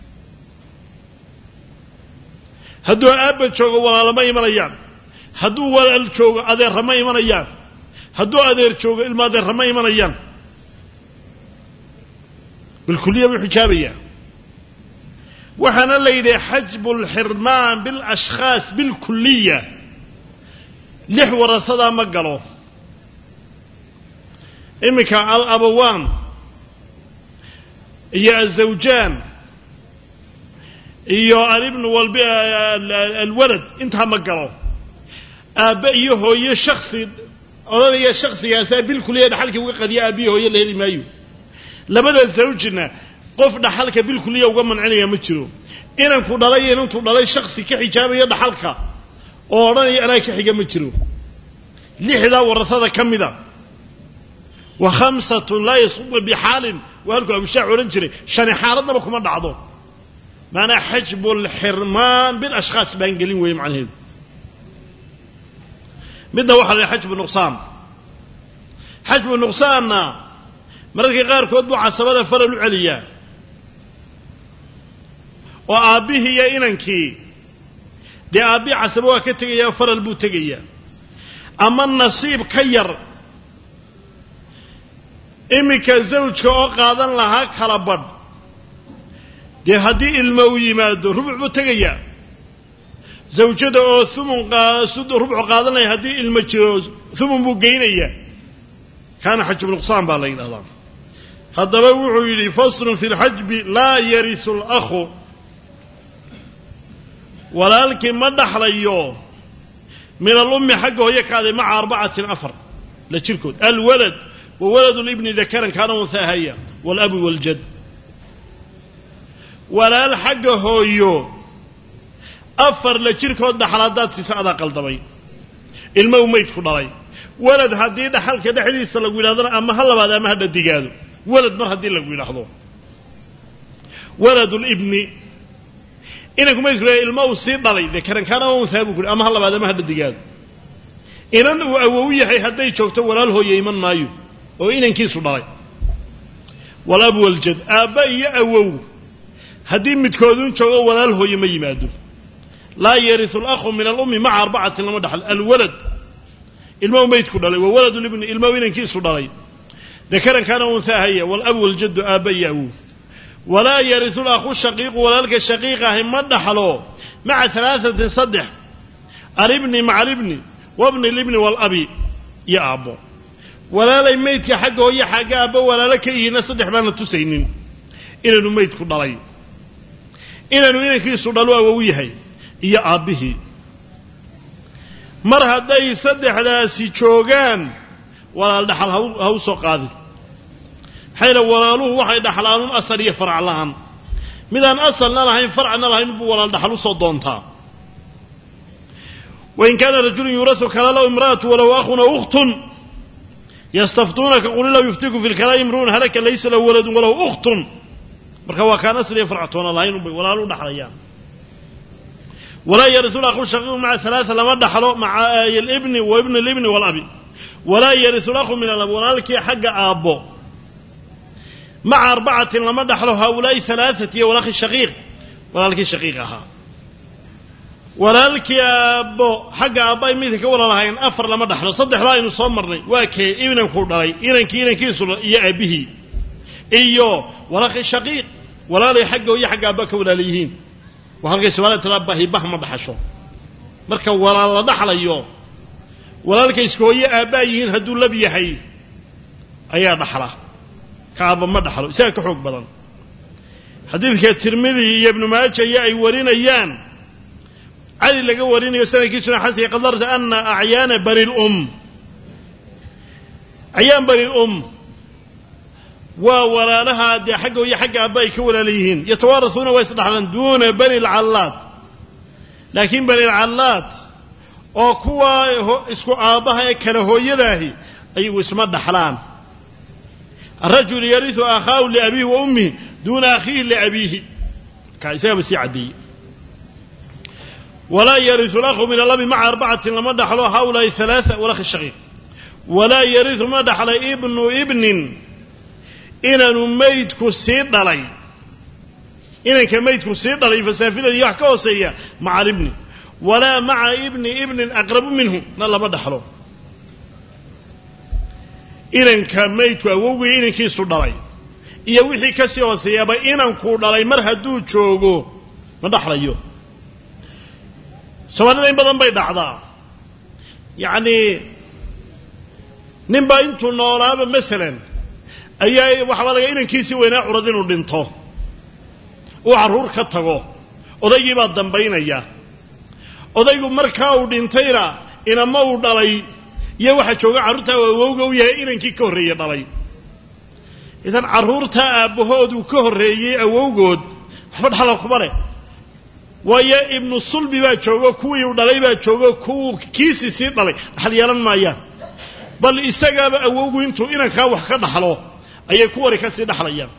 هدو أب جوغو ولا لما إيمانيان هدو ولا جوغو أدير رما إيمانيان هدو أدير جوغو المادير رما إيمانيان بالكلية بالحجابية وحنا اللي حجب الحرمان بالأشخاص بالكلية لحور صدا مقلو إمك الأبوان يا الزوجان يا الابن والولد انتهى مقلو أبيه هو شخصي أولا يا شخصي يا سابي بالكلية حالك وقد يا أبيه هو اللي مايو لبدا زوجنا قف دحلك بالكلية وقمن عليها مجرو إنن كدلي إنن تدلي شخصي كحجابي دحلك أوراني أنا كحجاب مجرو لحدا ورثة كم ذا وخمسة لا يصب بحال وهلكوا أبو الشاع ورنجري شان حارتنا بكم الدعضو معنى حجب الحرمان بالأشخاص بانجلين ويم عنهم بدنا واحد حجب النقصان حجب النقصان مركي غير كود عصبة فرل العليا وأبيه يا إنكي دي أبي عصبة كتجيا فرل بوتجيا أما النصيب كير إمك زوجك أقعدن لها كربد دي هدي المويمات ربع بوتجيا زوجته ثم قاصد ربع قعدن لها هدي المجوز ثم بوجينيا كان حجب النقصان بالله الله هذا وحي فصل في الحجب لا يرث الأخ ولكن ما دحليو من الأم حقه هي كذا مع 4 أفر لشركود الولد وولد الابن ذكرا كان أنثى والأب والجد ولا الحق هو أفر لشركود دحلادات سيساعد قلدبي المو ميت كدلي ولد هدي دحلك دحديس لا ويلادنا أما هلا بعد ما هذا دجاجه ولد مر هدي لا ويلاحظه ولد الابن إنكم يقولون المو سيد دلي ذكرا كان أنثى بقول أما هلا بعد ما هذا دجاجه إنن أووية هدي شوكته ولا له يمن مايو وإنن كيسو دلي ولا أبو الجد أبي أوو هدي متكودون شوكه ولا له يمن يمادو لا يرث الأخ من الأم مع 4 لما دحل الولد المو ميت كدلي وولد الابن المو إنن كيسو دلي ذكرا كان أنثى والأب والجد آبي أبوه ولا يرث الأخ الشقيق ولا لك الشقيقة هم دحلوا مع 3 صدح الابن مع الابن وابن الابن والأب يا أبو ولا لميت حقه هي حق أبو ولا لك ينا صدح بان تسينين إنه ميت كدلي إنه كيسو دلوا وويهي يا أبيه مر هدي صدح داسي جوغان ولا دحل هو سو قادي حين ولالوه waxay dhaxlaan asal iyo farac lahan midaan asalna lahayn faracna lahayn buu walaal dhaxal soo doontaa وإن كان رجل يورث كلاله امرأة ولو أخ أو أخت يستفتونك قل له يفتيك في الكلام امرؤ هلك ليس له ولد وله أخت marka waa kana asal iyo faractoona lahayn walaal dhaxlayaan ولا يرث الأخ الشقيق مع 3 لما دحلوا مع الابن وابن الابن والأب ولا يرث الأخ من الأب ولكن حق أبو مع 4 لما دحلوا هؤلاء 3 والأخ الشقيق ولكن شقيقها ولكن أبو حق أباي ميثك ولا لهين أفر لما دحلوا صدح لا إنه صمرني واكي ابن كودري إنن كيسو يا أبيه إيو والأخ الشقيق ولا لي حقه ويا حق أباك ولا ليهين وهالقي سؤال تربى به ما بحشوا مركب ولا الله دخل اليوم ولا لك يسكوية أبايين هدو لبي حي أيا دحرة كعب ما دحروا ساك حق بدن حديث الترمذي يا ابن ماجه يا أيورين أيام علي اللي جورين يستنى كيسنا حسي قدرت أن أعيان بني الأم أيام بني الأم وولا لها دي حقه ويا حق أبايك ولا ليهين يتوارثون ويصلحون دون بني العلات لكن بني العلات oo kuwa isku aabaha ee kala hooyadaahi ay wisma dhaxlaan الرجل يرث أخاه لأبيه وأمه دون أخيه لأبيه كايساب السعدي ولا يرث الأخ من الأب مع 4 لما دخلوا هؤلاء 3 والأخ الشقيق ولا يرث ما دخل ابن إن ميت كسيد دلي إن كميت كسيد دلي فسافر يحكى وصية مع الابن ولا مع ابن أقرب منه نلا ما دخلوا إن كميت ووي إن كيسو دلي إيا وحي كسي وصية إن كو دلي مرهدو تشوغو ما دخلوا سواء ذا بدن بيد أعضاء يعني نبا انتو نورابا مثلا أي وحوالي إن كيسي وينا عرضين ودنتو وعرور كتغو odaygii baa dambaynaya odaygu markaa uu dhintayna inama uu dhalay iyo waxa jooga carruurta awowga u yahay inankii ka horeeyay dhalay idan carruurta aabahoodu ka horeeyay awowgood waxba dhaxal kuma leh waayo ibnu sulbi baa jooga kuwii uu dhalay baa jooga kiisi si dhalay dhaxal yeelan maayaan bal isagaaba awowgu intuu inanka wax ka dhaxlo ayay ku wari ka sii dhaxlayaan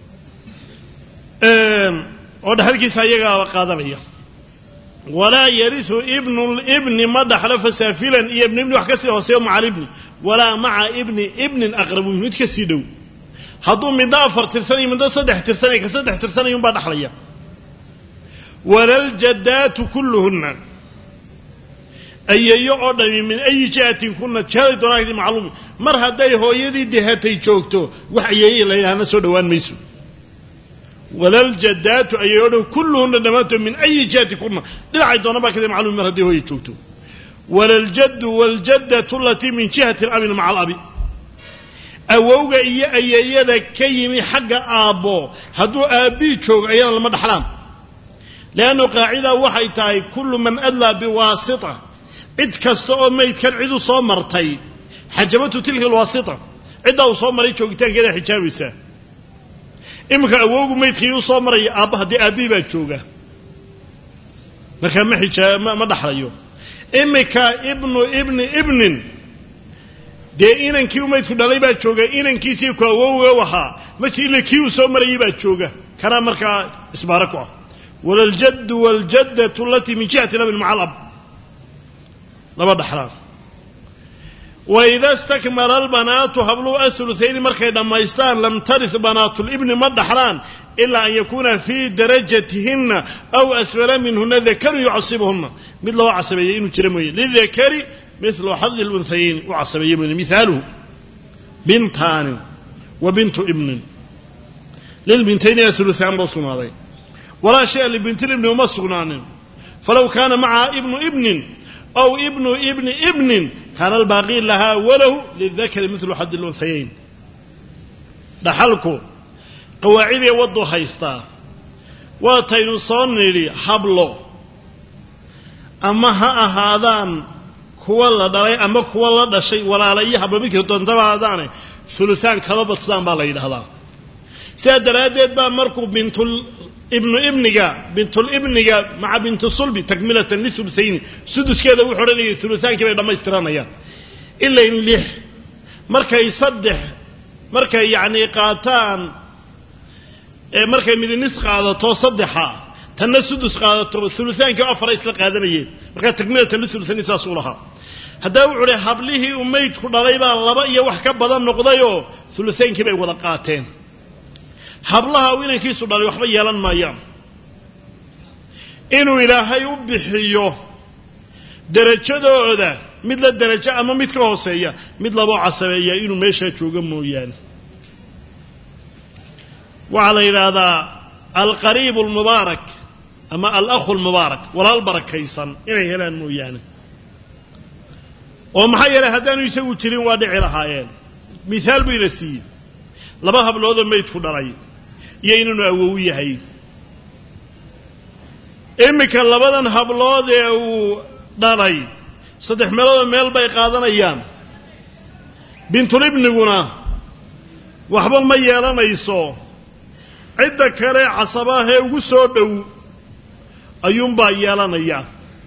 oo dhaxalkiisa ayaga qaadanaya ولا يرث ابن الابن ما دخل فسافلا ابن wax ka sii hooseeyo macal ibni ولا مع ابن أقرب منه mid ka sii dhow haduu mid 4 tirsan mid 3 tirsan ka 3 tirsan yum baa dhaxlaya walal jaddaatu kulluhunna ayayo oo dhami min ay jaatin kunna jeeday doonaydi macluum mar haday hooyadii dihatay joogto wax ayay leeyahana soo dhawaan mayso walal jaddaatu ayayo kulluhunna dhamaato min ay jaatin kunna dhacay doona baa kale macluum mar haday hooyay joogto walal jaddu wal jaddatu allati min jihati al-abi ma'a al-abi awowga iyo ayayada ka yimi xagga aabo haduu aabi joog ayana lama dhaxlaan لأنه قاعدة وحي تاي كل من أدلى بواسطة عد كستو ميت كان عدو صومرتي حجبته تلك الواسطة عدو صومري جوجتان كده حجابيسا إمك أووغو ميت خيو صومري أبه دي أبي باتشوغا لكن ما حجاب ما دحريو إمك ابن دي إنن كيو ميت كدالي باتشوغا إنن كيسيو كأووغو وحا ما تيلي كيو صومري باتشوغا كان مركا اسباركوا ولا الجد والجدة التي من جهة الأب مع الأب لما دحران وإذا استكمل البنات هبلوا الثلثين مركي لما يستان لم ترث بنات الابن ما دحران إلا أن يكون في درجتهن أو أسفل منهن ذكر يعصبهن مثل وعصبيين وترميين للذكر مثل حظ الأنثيين وعصبيين مثاله بنتان وبنت ابن للبنتين الثلثان بصنادين ولا شيء لبنت الابن وما سغنان فلو كان مع ابن أو ابن كان الباقي لها وله للذكر مثل حد الأنثيين دحلكو قواعد يوضو حيستا واتين صنري حبلو أما هذان كوالا داري أما كوالا دشي ولا علي حبل بك تنتبه هذان ثلثان كبابت سان بالي هذا سيدرادت با مركو بنت الابن مع بنت الصلب تكملة للثلثين سدس كذا وحرني ثلثان كذا لما يسترانيا إلا إن لح مركا يصدح مركا يعني قاتان مركا من النسخ هذا تصدحها تنسدس هذا الثلثان كأفر يسلق هذا مية مركا تكملة للثلثين يساسولها هذا وعلى حبله أميت كل ريبا لبا وحكب بدن نقضيه ثلثين كذا وضقاتين hablaha wiinkiisu dhalay waxba yeelan maayaan inuu ilaahay u bixiyo darajadooda mid la darajo ama mid ka hooseeya mid labo casabeeya inuu meesha jooga mooyaan waxa la yiraahdaa القريب المبارك أما الأخ المبارك ولا البركيسان إنه هلان مويانه ومحيّل هدانو يسوي ترين وادعي لهايين مثال بيرسي لباها بالوضع ما يدخل علي يينو أووية هاي إمك اللبادن هبلوذي أو داري صدح ملوذ ميل بايقادن أيام بنت الابن قنا وحبال ما يالان أيسو عدة كري عصباه وقصو دو أيوم با يالان أيام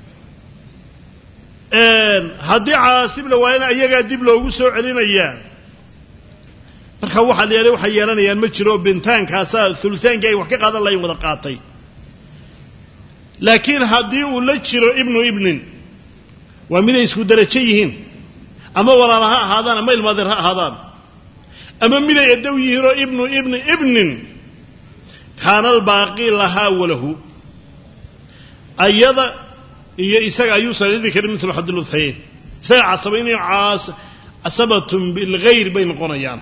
haddii caasib la waayna ayaga dib loogu soo celinaya marka waxa leeyahay waxa yeelanayaan ma jiro bintaankaas sultaanka ay wax ka qaadan lahayn wada qaatay laakiin haddii uu la jiro ibnin waa mid ay isku darajo yihiin ama walaalaha ahaadaan ama ilmaadar ha ahaadaan ama mid ay daw yihiin oo ibnin kana albaaqi laha walahu ayada iyo isaga ayuu sareedii karim mithlu hadil uthayn isaga casabayni asabatun bil ghayr bayn qonayaan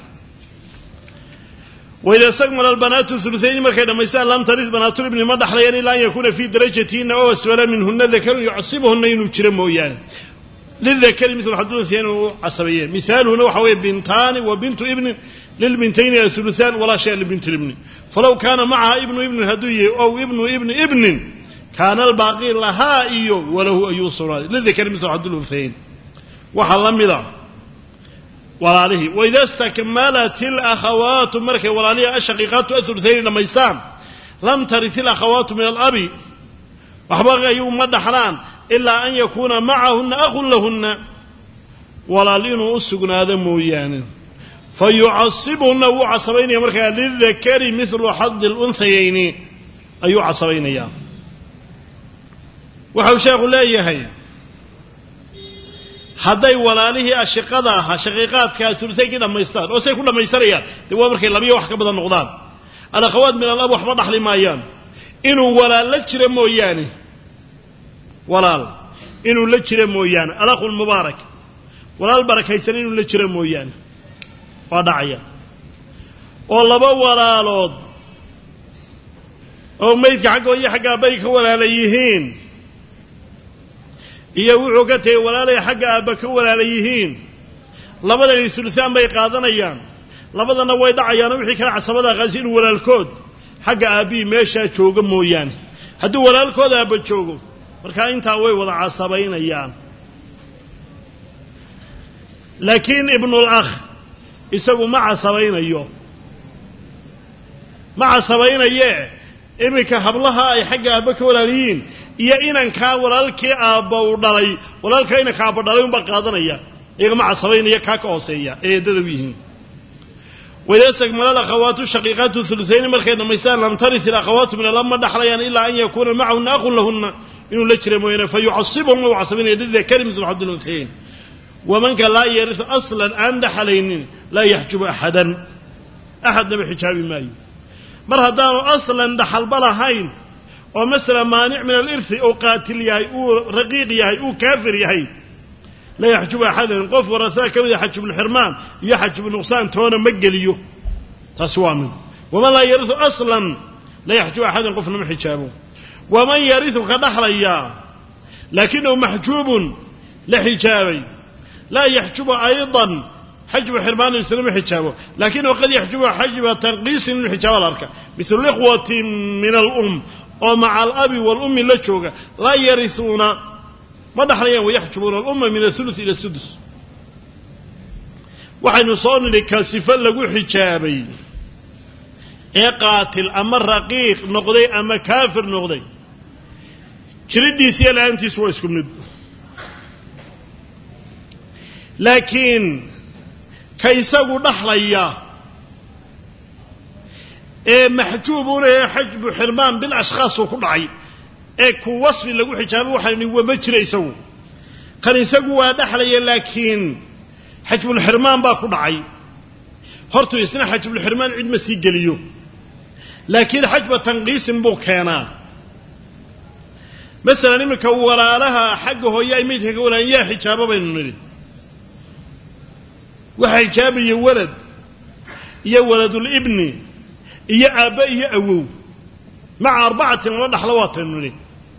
وإذا استكمل البنات الثلثين مركز لما يسأل لم ترث بنات الابن ما دحليان إلا أن يكون في درجتهن أو أسفل منهن ذكر يعصبهن ينشر مويان للذكر مثل حد الأنثيين عصبيين مثال هنا وحوي بنتان وبنت ابن للبنتين الثلثان ولا شيء لبنت الابن فلو كان معها ابن هدوية أو ابن كان الباقي لها إيو وله أيو صراط للذكر مثل حد الأنثيين وحلم ذا وراله وإذا استكملت الأخوات مركة وراليها الشقيقات الثلثين لما يسام لم ترث الأخوات من الأب وحبغ يوم مدحران إلا أن يكون معهن أخ لهن ورالين أسقن هذا مويان فيعصبهن وعصبين مركة للذكر مثل حظ الأنثيين أي عصبين يا وحوشاق لا يهي hadday walaalihii ashiqada aha shaqiiqaadka sultayki dhameystaan oo say ku dhameystarayaan waa markay labiyo wax ka badan noqdaan alakhawaat min alab waxba dhaxli maayaan inuu walaal la jiro mooyaane alakhul mubaarak walaal barakaysan inuu la jiro mooyaane waa dhacaya oo laba walaalood oo meydka xaggooda xagga bay ka walaalayihiin iyo wuxuu ka tagay walaalay xagga aaba ka walaalayihiin labadani sulsaan bay qaadanayaan labadana way dhacayaan wixii kala casabada qaasi inuu walaalkood xagga aabi meesha jooga mooyaan haddii walaalkood aaba joogo marka inta way wada casabaynayaan laakiin ibn al-akh isagu ma casabaynaye imika hablaha ay xagga aaba ka walaaliyiin iyo inanka walaalkii aaba u dhalay walaalka inanka aaba dhalay uma qaadanaya iyaga ma casabaynaya ka hooseeya ee dadaw yihiin wada sagmala akhawatu shaqiqatu thuluthayn markay dhameystaan lam taris akhawatu min lamma dhaxlayaan illa an yakuna ma'ahunna akhun lahunna inuu la jiro mooyana fayu'assibuhum wa casabaynaya lidhakari mithlu hadd al-unthayn ومن كان لا يرث اصلا ان دحلين لا يحجب احدا نبي حجابي ماي مر هدانو اصلا دحل بلهين oo مثلا مانع من الارث او قاتل yahay oo raqiiq yahay oo kaafir yahay la yaxjuba ahadan qof warasaa kamid xajb al-hirman iyo xajb al-nuqsan toona ma geliyo taswaamin wama la yarithu aslan la yaxjuba ahadan qofna ma xijaabo waman yarithu ka dhaxlaya lakinhu mahjubun la hijabi لا يحجب أيضا حجب حرمان الإسلام حجابه لكنه قد يحجب حجب تنقيس من حجاب الأركة مثل الإخوة من الأم ومع الأب والأم لتشوغا لا يرثون ما دحريا ويحجبون الأم من الثلث إلى السدس وحين صون لكاسفا لقو حجابي قاتل أما الرقيق نقضي أما كافر نقضي شردي سيالة أنت سويسكم ندو لكن كيساقو دحليا محجوبون حجب حرمان بالأشخاص وكل عين كو وصف لقو حجابه وحيني ومجرى يسو كان يساقو دحليا لكن حجب الحرمان باكو عين هرتو يسنا حجب الحرمان عند مسيق ليو لكن حجب تنقيس بوكينا مثلا نمك ولا لها حقه يا يميتها قولا يا حجابه بين نريد وحجاب يا ولد الابن يا أبا يا أوو مع 4 ودخل وطن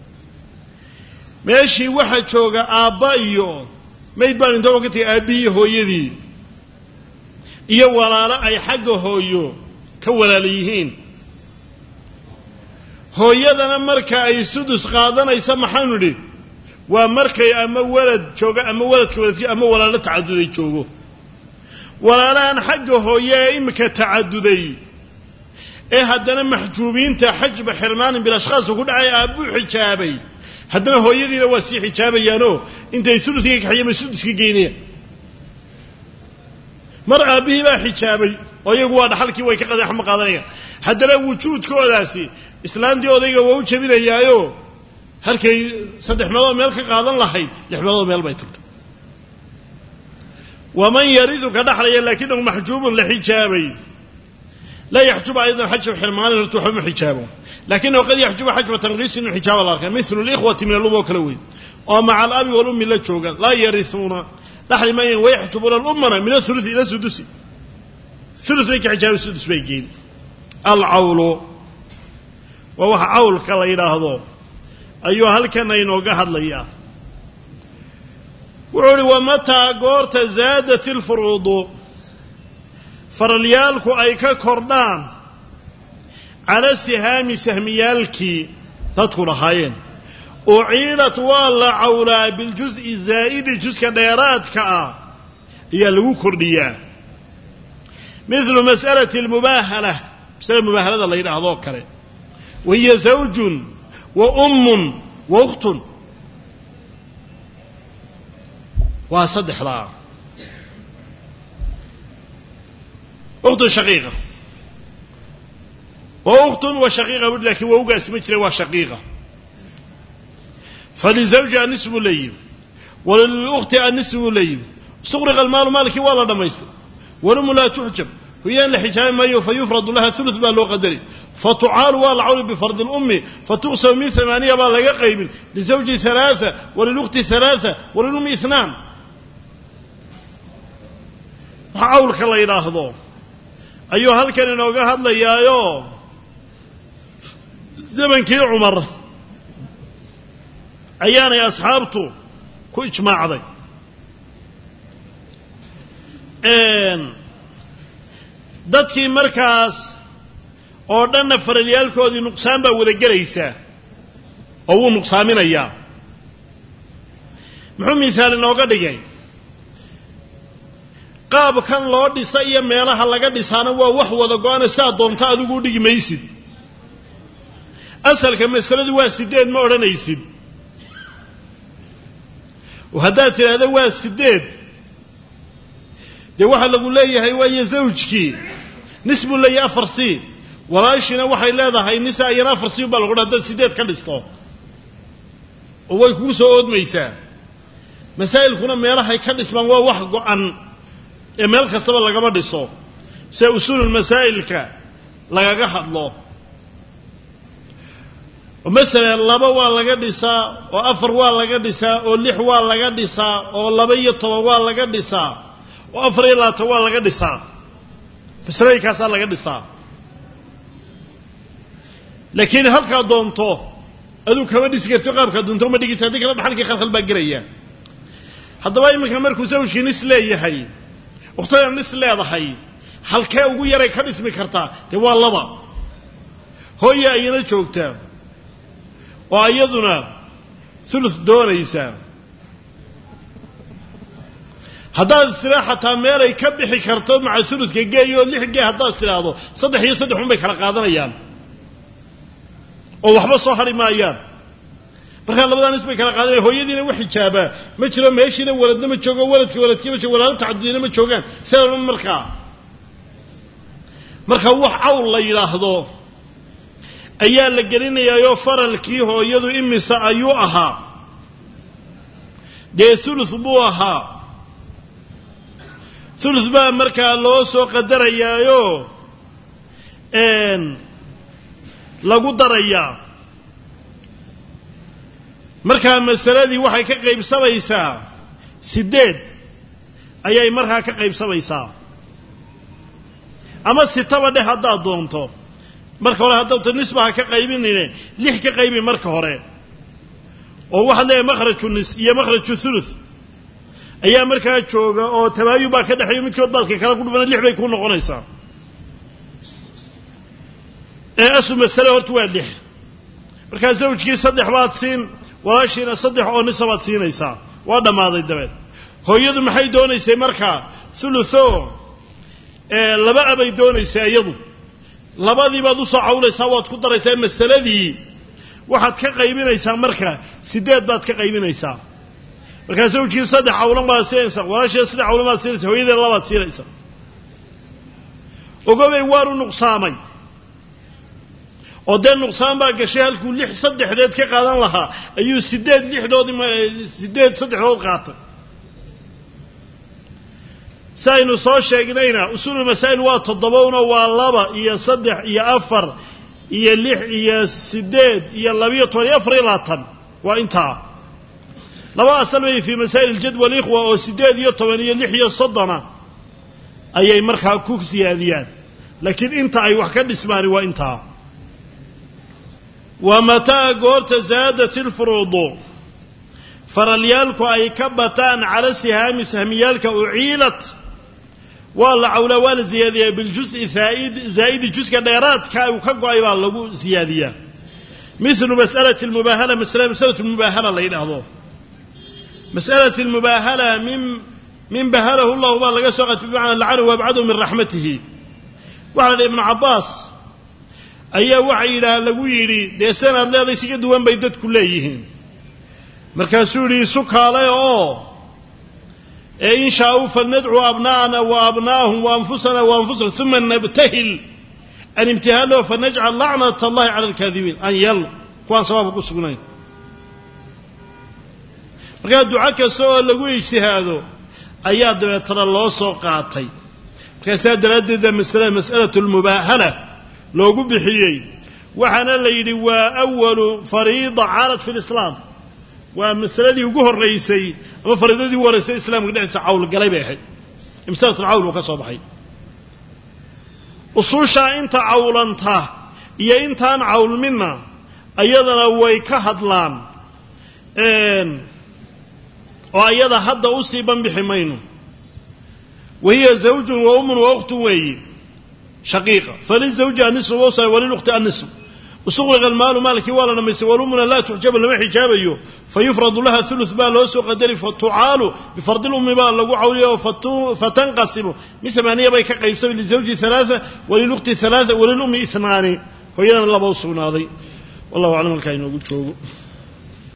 ماشي waxa jooga aabba iyo mayd baan inta waqti aabiyi hooyadii iyo walaalo ay xagga hooyo ka walaaliyihiin hooyadana marka ay sudus qaadanaysa maxaan nidhi waa markay ama walad jooga ama waladkii ama walaalo tacaduday joogo walaalahan xagga hooyo imka tacaduday ee haddana maxjuubiinta xajba xirmaan bil ashkhas ku dhacay aabu xijaabay haddana hooyadiina waa si xijaabayaano intay suduska ka xiyay suduska geynaya mar aabihi baa xijaabay oo iyagu waa dhaxalkii way ka qadaxma qaadanaya haddana wujuudkoodaasi islaantii odayga waa u jabinayaayo halkay 3 meelood meel ka qaadan lahayd 6 meelood meel bay tagtay waman yaridu ka dhaxlaya laakiin maxjuubun la xijaabay لا يحجب أيضا حجب حرمان يرتوح حجابه لكنه قد يحجب حجب تنغيس من حجاب الآخر مثل الإخوة من الأم وكلوين ومع الأب والأم لا تشوغا لا يرثون نحن ما ويحجبون الأمنا من الثلث إلى السدس ثلث بيك حجاب السدس بيكين العول وهو عول كلا إلى هذا أيها هل كان ينوغا هذا لياه ومتى قرت زادت الفروض فرليالكو أي ككردان على سهام سهميالكي تدخل هايين أعيرت والله عولا بالجزء الزائد جزء كديرات كا يلو كردية مثل مسألة المباهلة مسألة المباهلة الله يرى هذا كره وهي زوج وأم وأخت وصدح لا أخت شقيقة وأخت وشقيقة لكن ووقع اسمه وشقيقة فلزوجها نصف ليم وللأخت النصف ليم صغرق المال مالك ولا دميست ولم لا تحجب هي لحجاب ما فيفرض لها ثلث ما لو قدري فتعال والعول بفرض الأم فتقسم من 8 بالغ قيب لزوج 3 وللأخت 3 وللأم 2 عولك الله يلاحظه أيها هل كان نوقع هذا يايو زمن كي عمر أيانا يا أصحابته كو إجماع ذي dadkii markaas oo dhan faraliyalkoodii nuqsaan baa wada galaysa oo uu nuqsaaminaya muxuu miisaal inooga dhigay qaab kan loo dhisay iyo meelaha laga dhisaana waa wax wada go'an saa doonta adigu dhigi maysid asalka mas'aladu waa 8 ma oranaysid وهذا ترى waa 8 de waxa lagu leeyahay waa zawjki nisbu la yafarsi walaashina waxay leedahay nisa ayana farsi baa lagu dhaday 8 ka dhisto oo way ku soo oodmaysaa masaa'ilkuna meelaha ka dhismaan waa wax go'an ee meel kastaba laga ma dhiso si usulul masaa'ilka laga hadlo ومثلا 2 waa laga dhisaa oo 4 waa laga dhisaa oo 6 waa laga dhisaa oo 12 waa laga dhisaa oo 4 waa laga dhisaa fasraykaas laga dhisaa laakiin halka doonto adu kama dhisi karto qaabka doonto ma dhigisa hadii kala dhaxalkii khalkhal baa garaya hadaba iminka markuu zawjkiin isleeyahay waqtigan isleedahay halkee ugu yaray ka dhismi kartaa de waa 2 hooyo ayna joogtaa oo iyaduna ثلث doonaysa haddaad istiraaxataa meel ay ka bixi karto maca ثلثka geeyo 6 gee haddaad istiraado 3 iyo 3 bay kala qaadanayaan oo waxba soo hari maayaan marka labadan isbay kala qaadanayaan hooyadiina wax xijaaba ma jiro meeshina waladna ma joogo waladkii ma joogo walaal tacdiina ma joogaan sabab marka wax cawl la yiraahdo ayaa la gelinayaa faralkii hooyadu imisa ayuu ahaa de ثلث buu ahaa ثلث baa markaa loo soo qadarayaayo lagu darayaa markaa masaladii waxay ka qaybsamaysaa 8 ayay markaa ka qaybsamaysaa ama 6 dheh haddaad doonto marka hore hadda nisbaha ka qaybinayna 6 ka qaybi marka hore oo waxa leeyahay makhraju nis iyo makhraju thuluth ayaa markaa jooga oo tabaayub baa ka dhaxeeyo midkood baad ka kala ku dhufan 6 bay ku noqonaysaa asu mas'ala horta waa 6 marka zawjkii 3 baad siin walaashiina 3 oo nisabaad siinaysaa waa dhamaaday dabeed hooyadu maxay doonaysay marka thulutho laba abay doonaysay iyadu labadii baad u soo cawlaysaa waad ku daraysaa mas'aladii waxaad ka qaybinaysaa marka 8 baad ka qaybinaysaa marka zawjkii 3 cawlan baad siinaysaa walaashiina 3 cawlan baad siinaysaa hooyadii 2 baad siinaysaa ogobay waaru nuqsaamay oo dee nuqsaan baa gashay halkuu 6 saddexdeed ka qaadan lahaa ayuu 8 lixdoodii 8 saddexdood qaatay saynu soo sheegnayna usul masaa'il waa 7 waa 2 iyo 3 iyo 4 iyo 6 iyo 8 iyo 24 waa intaa laba asal way fi masaa'il al-jadwal ikhwa oo 8 iyo 10 iyo 6 iyo 30 ayay markaa ku siyaadiyaan laakiin inta ay wax ka dhismaan waa intaa ومتى قلت زادت الفروض فرليالك أي كبتان على سهام سهميالك أعيلت والله عولا ولا زيادية بالجزء زائد جزء كديرات كاو أيضا لغو زيادية مثل مسألة المباهلة مسألة المباهلة الله ينهضو مسألة المباهلة من بهله الله وبالله قسوغت بمعنى لعنه وابعده من رحمته وعلى ابن عباس ayaa waxa ilaa lagu yiri de sanad leeday si duwan bay dadku leeyihiin markaasuu yiri sukaalay oo in shaa'u fanad'u abnaana wa abnaahum wa anfusana wa anfusahum thumma nabtahil an imtihalu fanaj'al la'nata allahi 'ala al-kadhibin an yal kuwan sabab ku sugnay marka duca kasoo lagu ijtihaado ayaa dabeetana loo soo qaatay markaas daradeeda mas'alatul mubahala loogu bixiyay waxana la yiri waa awwalu fariida caalad fi islam waa masaladii ugu horeysay ama fariidadii ugu horeysay islaamka dhexdiisa cawl galay bay ahayd imsaatul cawl oo ka soo baxay usuusha inta cawlanta iyo intaan cawlmina ayadana way ka hadlaan oo ayada hadda u sii banbixi mayno وهي زوج وأم وأخت وهي شقيقة فللزوج النصف ووصل وللأخت النصف وصغر المال مالك ولا نمس والأمنا لا تحجب لما حجابه فيفرض لها ثلث مال وسو قدر فتعال بفرض الأم مال لو عوليه فتنقسم مثل ما هي بيك قيسم للزوج 3 وللأخت 3 وللأم 2 فينا الله بوصونا هذه والله أعلم الكائن وقلت